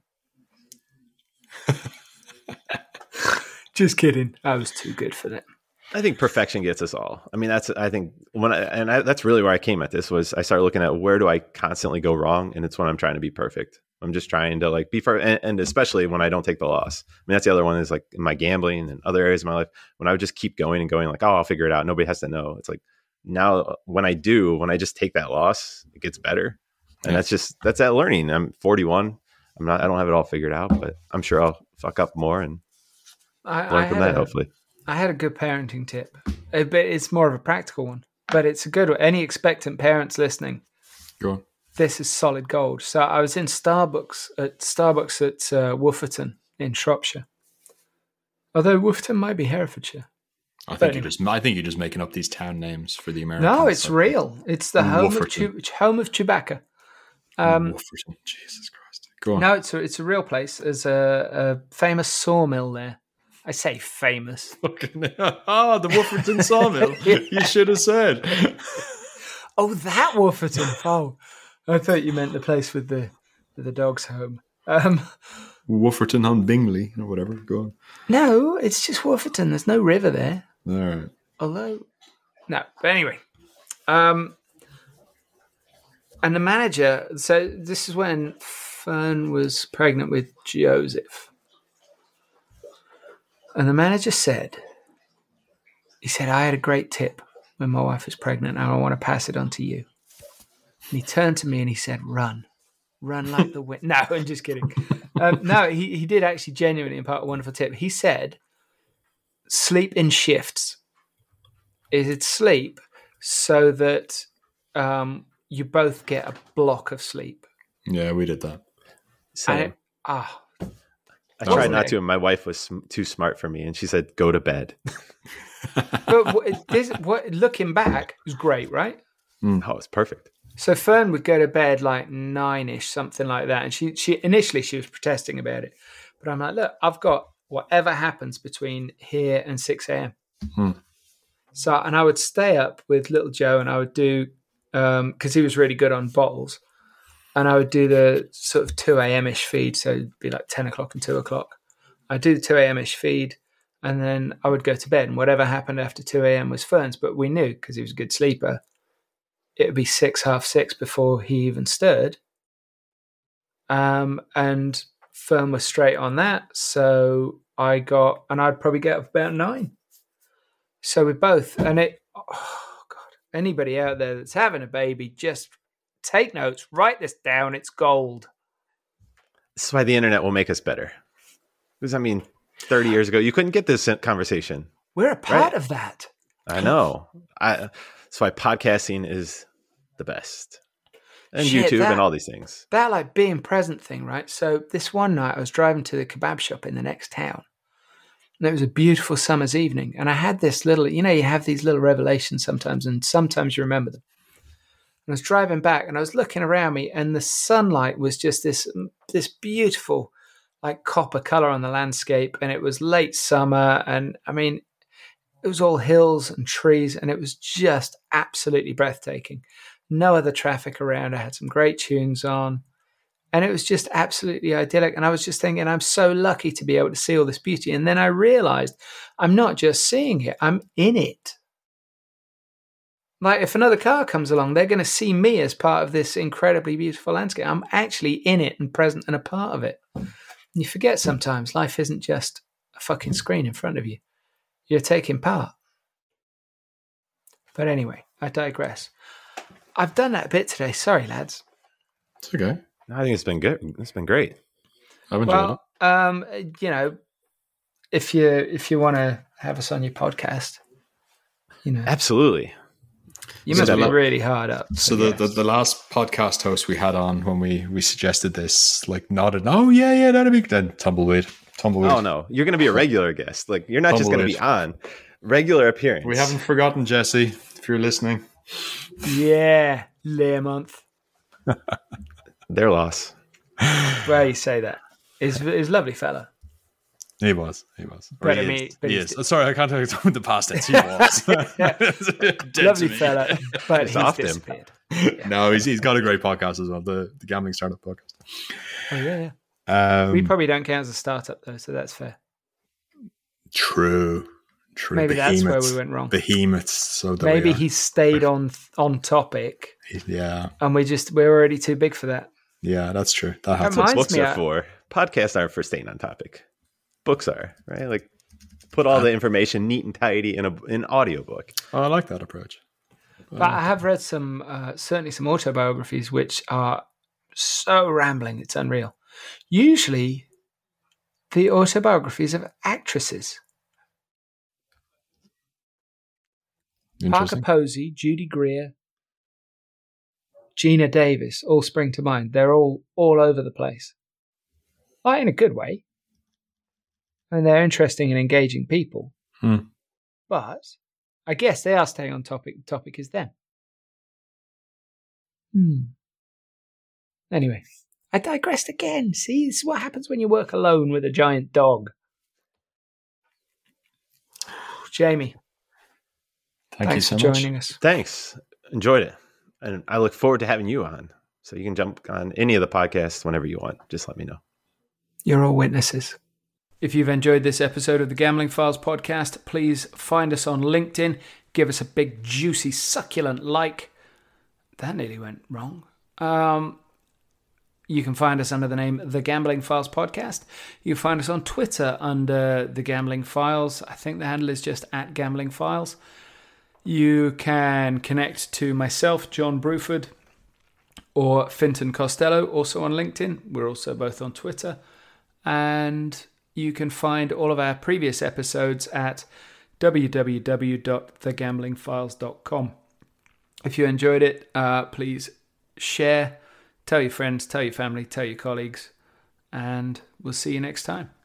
Just kidding. I was too good for that. I think perfection gets us all. I mean, that's really where I came at this was I started looking at where do I constantly go wrong, and it's when I'm trying to be perfect. I'm just trying to like be perfect, and especially when I don't take the loss. I mean, that's the other one is like in my gambling and other areas of my life when I would just keep going and going like, oh, I'll figure it out. Nobody has to know. It's like now when I just take that loss, it gets better, and that's that learning. I'm 41. I don't have it all figured out, but I'm sure I'll fuck up more and learn from that. Hopefully. I had a good parenting tip, but it's more of a practical one, but it's a good one. Any expectant parents listening, go on. This is solid gold. So I was in Starbucks at Wooferton in Shropshire. Although Wooferton might be Herefordshire. I think you're just making up these town names for the Americans. No, it's real. It's the home of Chewbacca. Wooferton. Jesus Christ. Go on. No, it's a real place. There's a famous sawmill there. I say famous. The Wooferton sawmill. You should have said. Oh, that Wooferton. Oh, I thought you meant the place with the dog's home. Wooferton on Bingley or whatever. Go on. No, it's just Wooferton. There's no river there. All right. Although, no. But anyway, and the manager. So this is when Fern was pregnant with Joseph. And the manager said, I had a great tip when my wife was pregnant and I want to pass it on to you. And he turned to me and he said, run like the wind. No, I'm just kidding. No, he did actually genuinely impart a wonderful tip. He said, sleep in shifts. It's sleep so that you both get a block of sleep. Yeah, we did that. Same. I tried not to, and my wife was too smart for me, and she said, "Go to bed." But looking back, it was great, right? Oh, it's perfect. So Fern would go to bed like 9-ish, something like that, and she initially was protesting about it, but I'm like, look, I've got whatever happens between here and 6 a.m. So, and I would stay up with little Joe, and I would do, because he was really good on bottles, and I would do the sort of 2 a.m.-ish feed, so it'd be like 10 o'clock and 2 o'clock. I'd do the 2 a.m.-ish feed, and then I would go to bed, and whatever happened after 2 a.m. was Fern's, but we knew, because he was a good sleeper, it would be 6, half 6 before he even stirred. And Fern was straight on that, so I'd probably get up about 9. So we both, and anybody out there that's having a baby, just take notes, write this down. It's gold. This is why the internet will make us better. Because 30 years ago, you couldn't get this conversation. We're a part of that. I know. That's why podcasting is the best. And Shit, YouTube and all these things. That like being present thing, right? So this one night I was driving to the kebab shop in the next town. And it was a beautiful summer's evening. And I had this little, you have these little revelations sometimes, and sometimes you remember them. And I was driving back and I was looking around me, and the sunlight was just this beautiful, like copper color on the landscape. And it was late summer. And it was all hills and trees, and it was just absolutely breathtaking. No other traffic around. I had some great tunes on. And it was just absolutely idyllic. And I was just thinking, I'm so lucky to be able to see all this beauty. And then I realized I'm not just seeing it, I'm in it. Like if another car comes along, they're going to see me as part of this incredibly beautiful landscape. I'm actually in it and present and a part of it. And you forget sometimes life isn't just a fucking screen in front of you. You're taking part. But anyway, I digress. I've done that a bit today. Sorry, lads. It's okay. I think it's been good. It's been great. I've enjoyed it. If you want to have us on your podcast, absolutely. You must be really hard up. So the last podcast host we had on when we suggested this, like nodded, oh yeah, that'd be then tumbleweed. Oh no, you're going to be a regular guest. Like you're not just going to be on regular appearance. We haven't forgotten Jesse. If you're listening, yeah, Learmonth. Their loss. Well, you say that. He's a lovely fella. He was. But he is. Sorry, I can't tell you the past tense. He was. Lovely fella, but he's disappeared. Yeah. No, he's got a great podcast as well, the Gambling Startup Podcast. Oh, yeah. We probably don't count as a startup, though, so that's fair. True. Maybe that's where we went wrong. Behemoths. So maybe he stayed on topic. Yeah. And we're already too big for that. Yeah, that's true. That's what books are for. Podcasts aren't for staying on topic. Books are, right? Like put all the information neat and tidy in an audiobook. Oh, I like that approach. But I have read certainly some autobiographies which are so rambling, it's unreal. Usually the autobiographies of actresses. Parker Posey, Judy Greer, Gina Davis all spring to mind. They're all over the place. Like in a good way. And they're interesting and engaging people. But I guess they are staying on topic. The topic is them. Anyway, I digressed again. See, this is what happens when you work alone with a giant dog. Jamie. Thanks for joining us. Thanks. Enjoyed it. And I look forward to having you on. So you can jump on any of the podcasts whenever you want. Just let me know. You're all witnesses. If you've enjoyed this episode of the Gambling Files podcast, please find us on LinkedIn. Give us a big, juicy, succulent like. That nearly went wrong. You can find us under the name The Gambling Files Podcast. You can find us on Twitter under The Gambling Files. I think the handle is just @GamblingFiles. You can connect to myself, John Bruford, or Finton Costello, also on LinkedIn. We're also both on Twitter. And you can find all of our previous episodes at www.thegamblingfiles.com. If you enjoyed it, please share, tell your friends, tell your family, tell your colleagues, and we'll see you next time.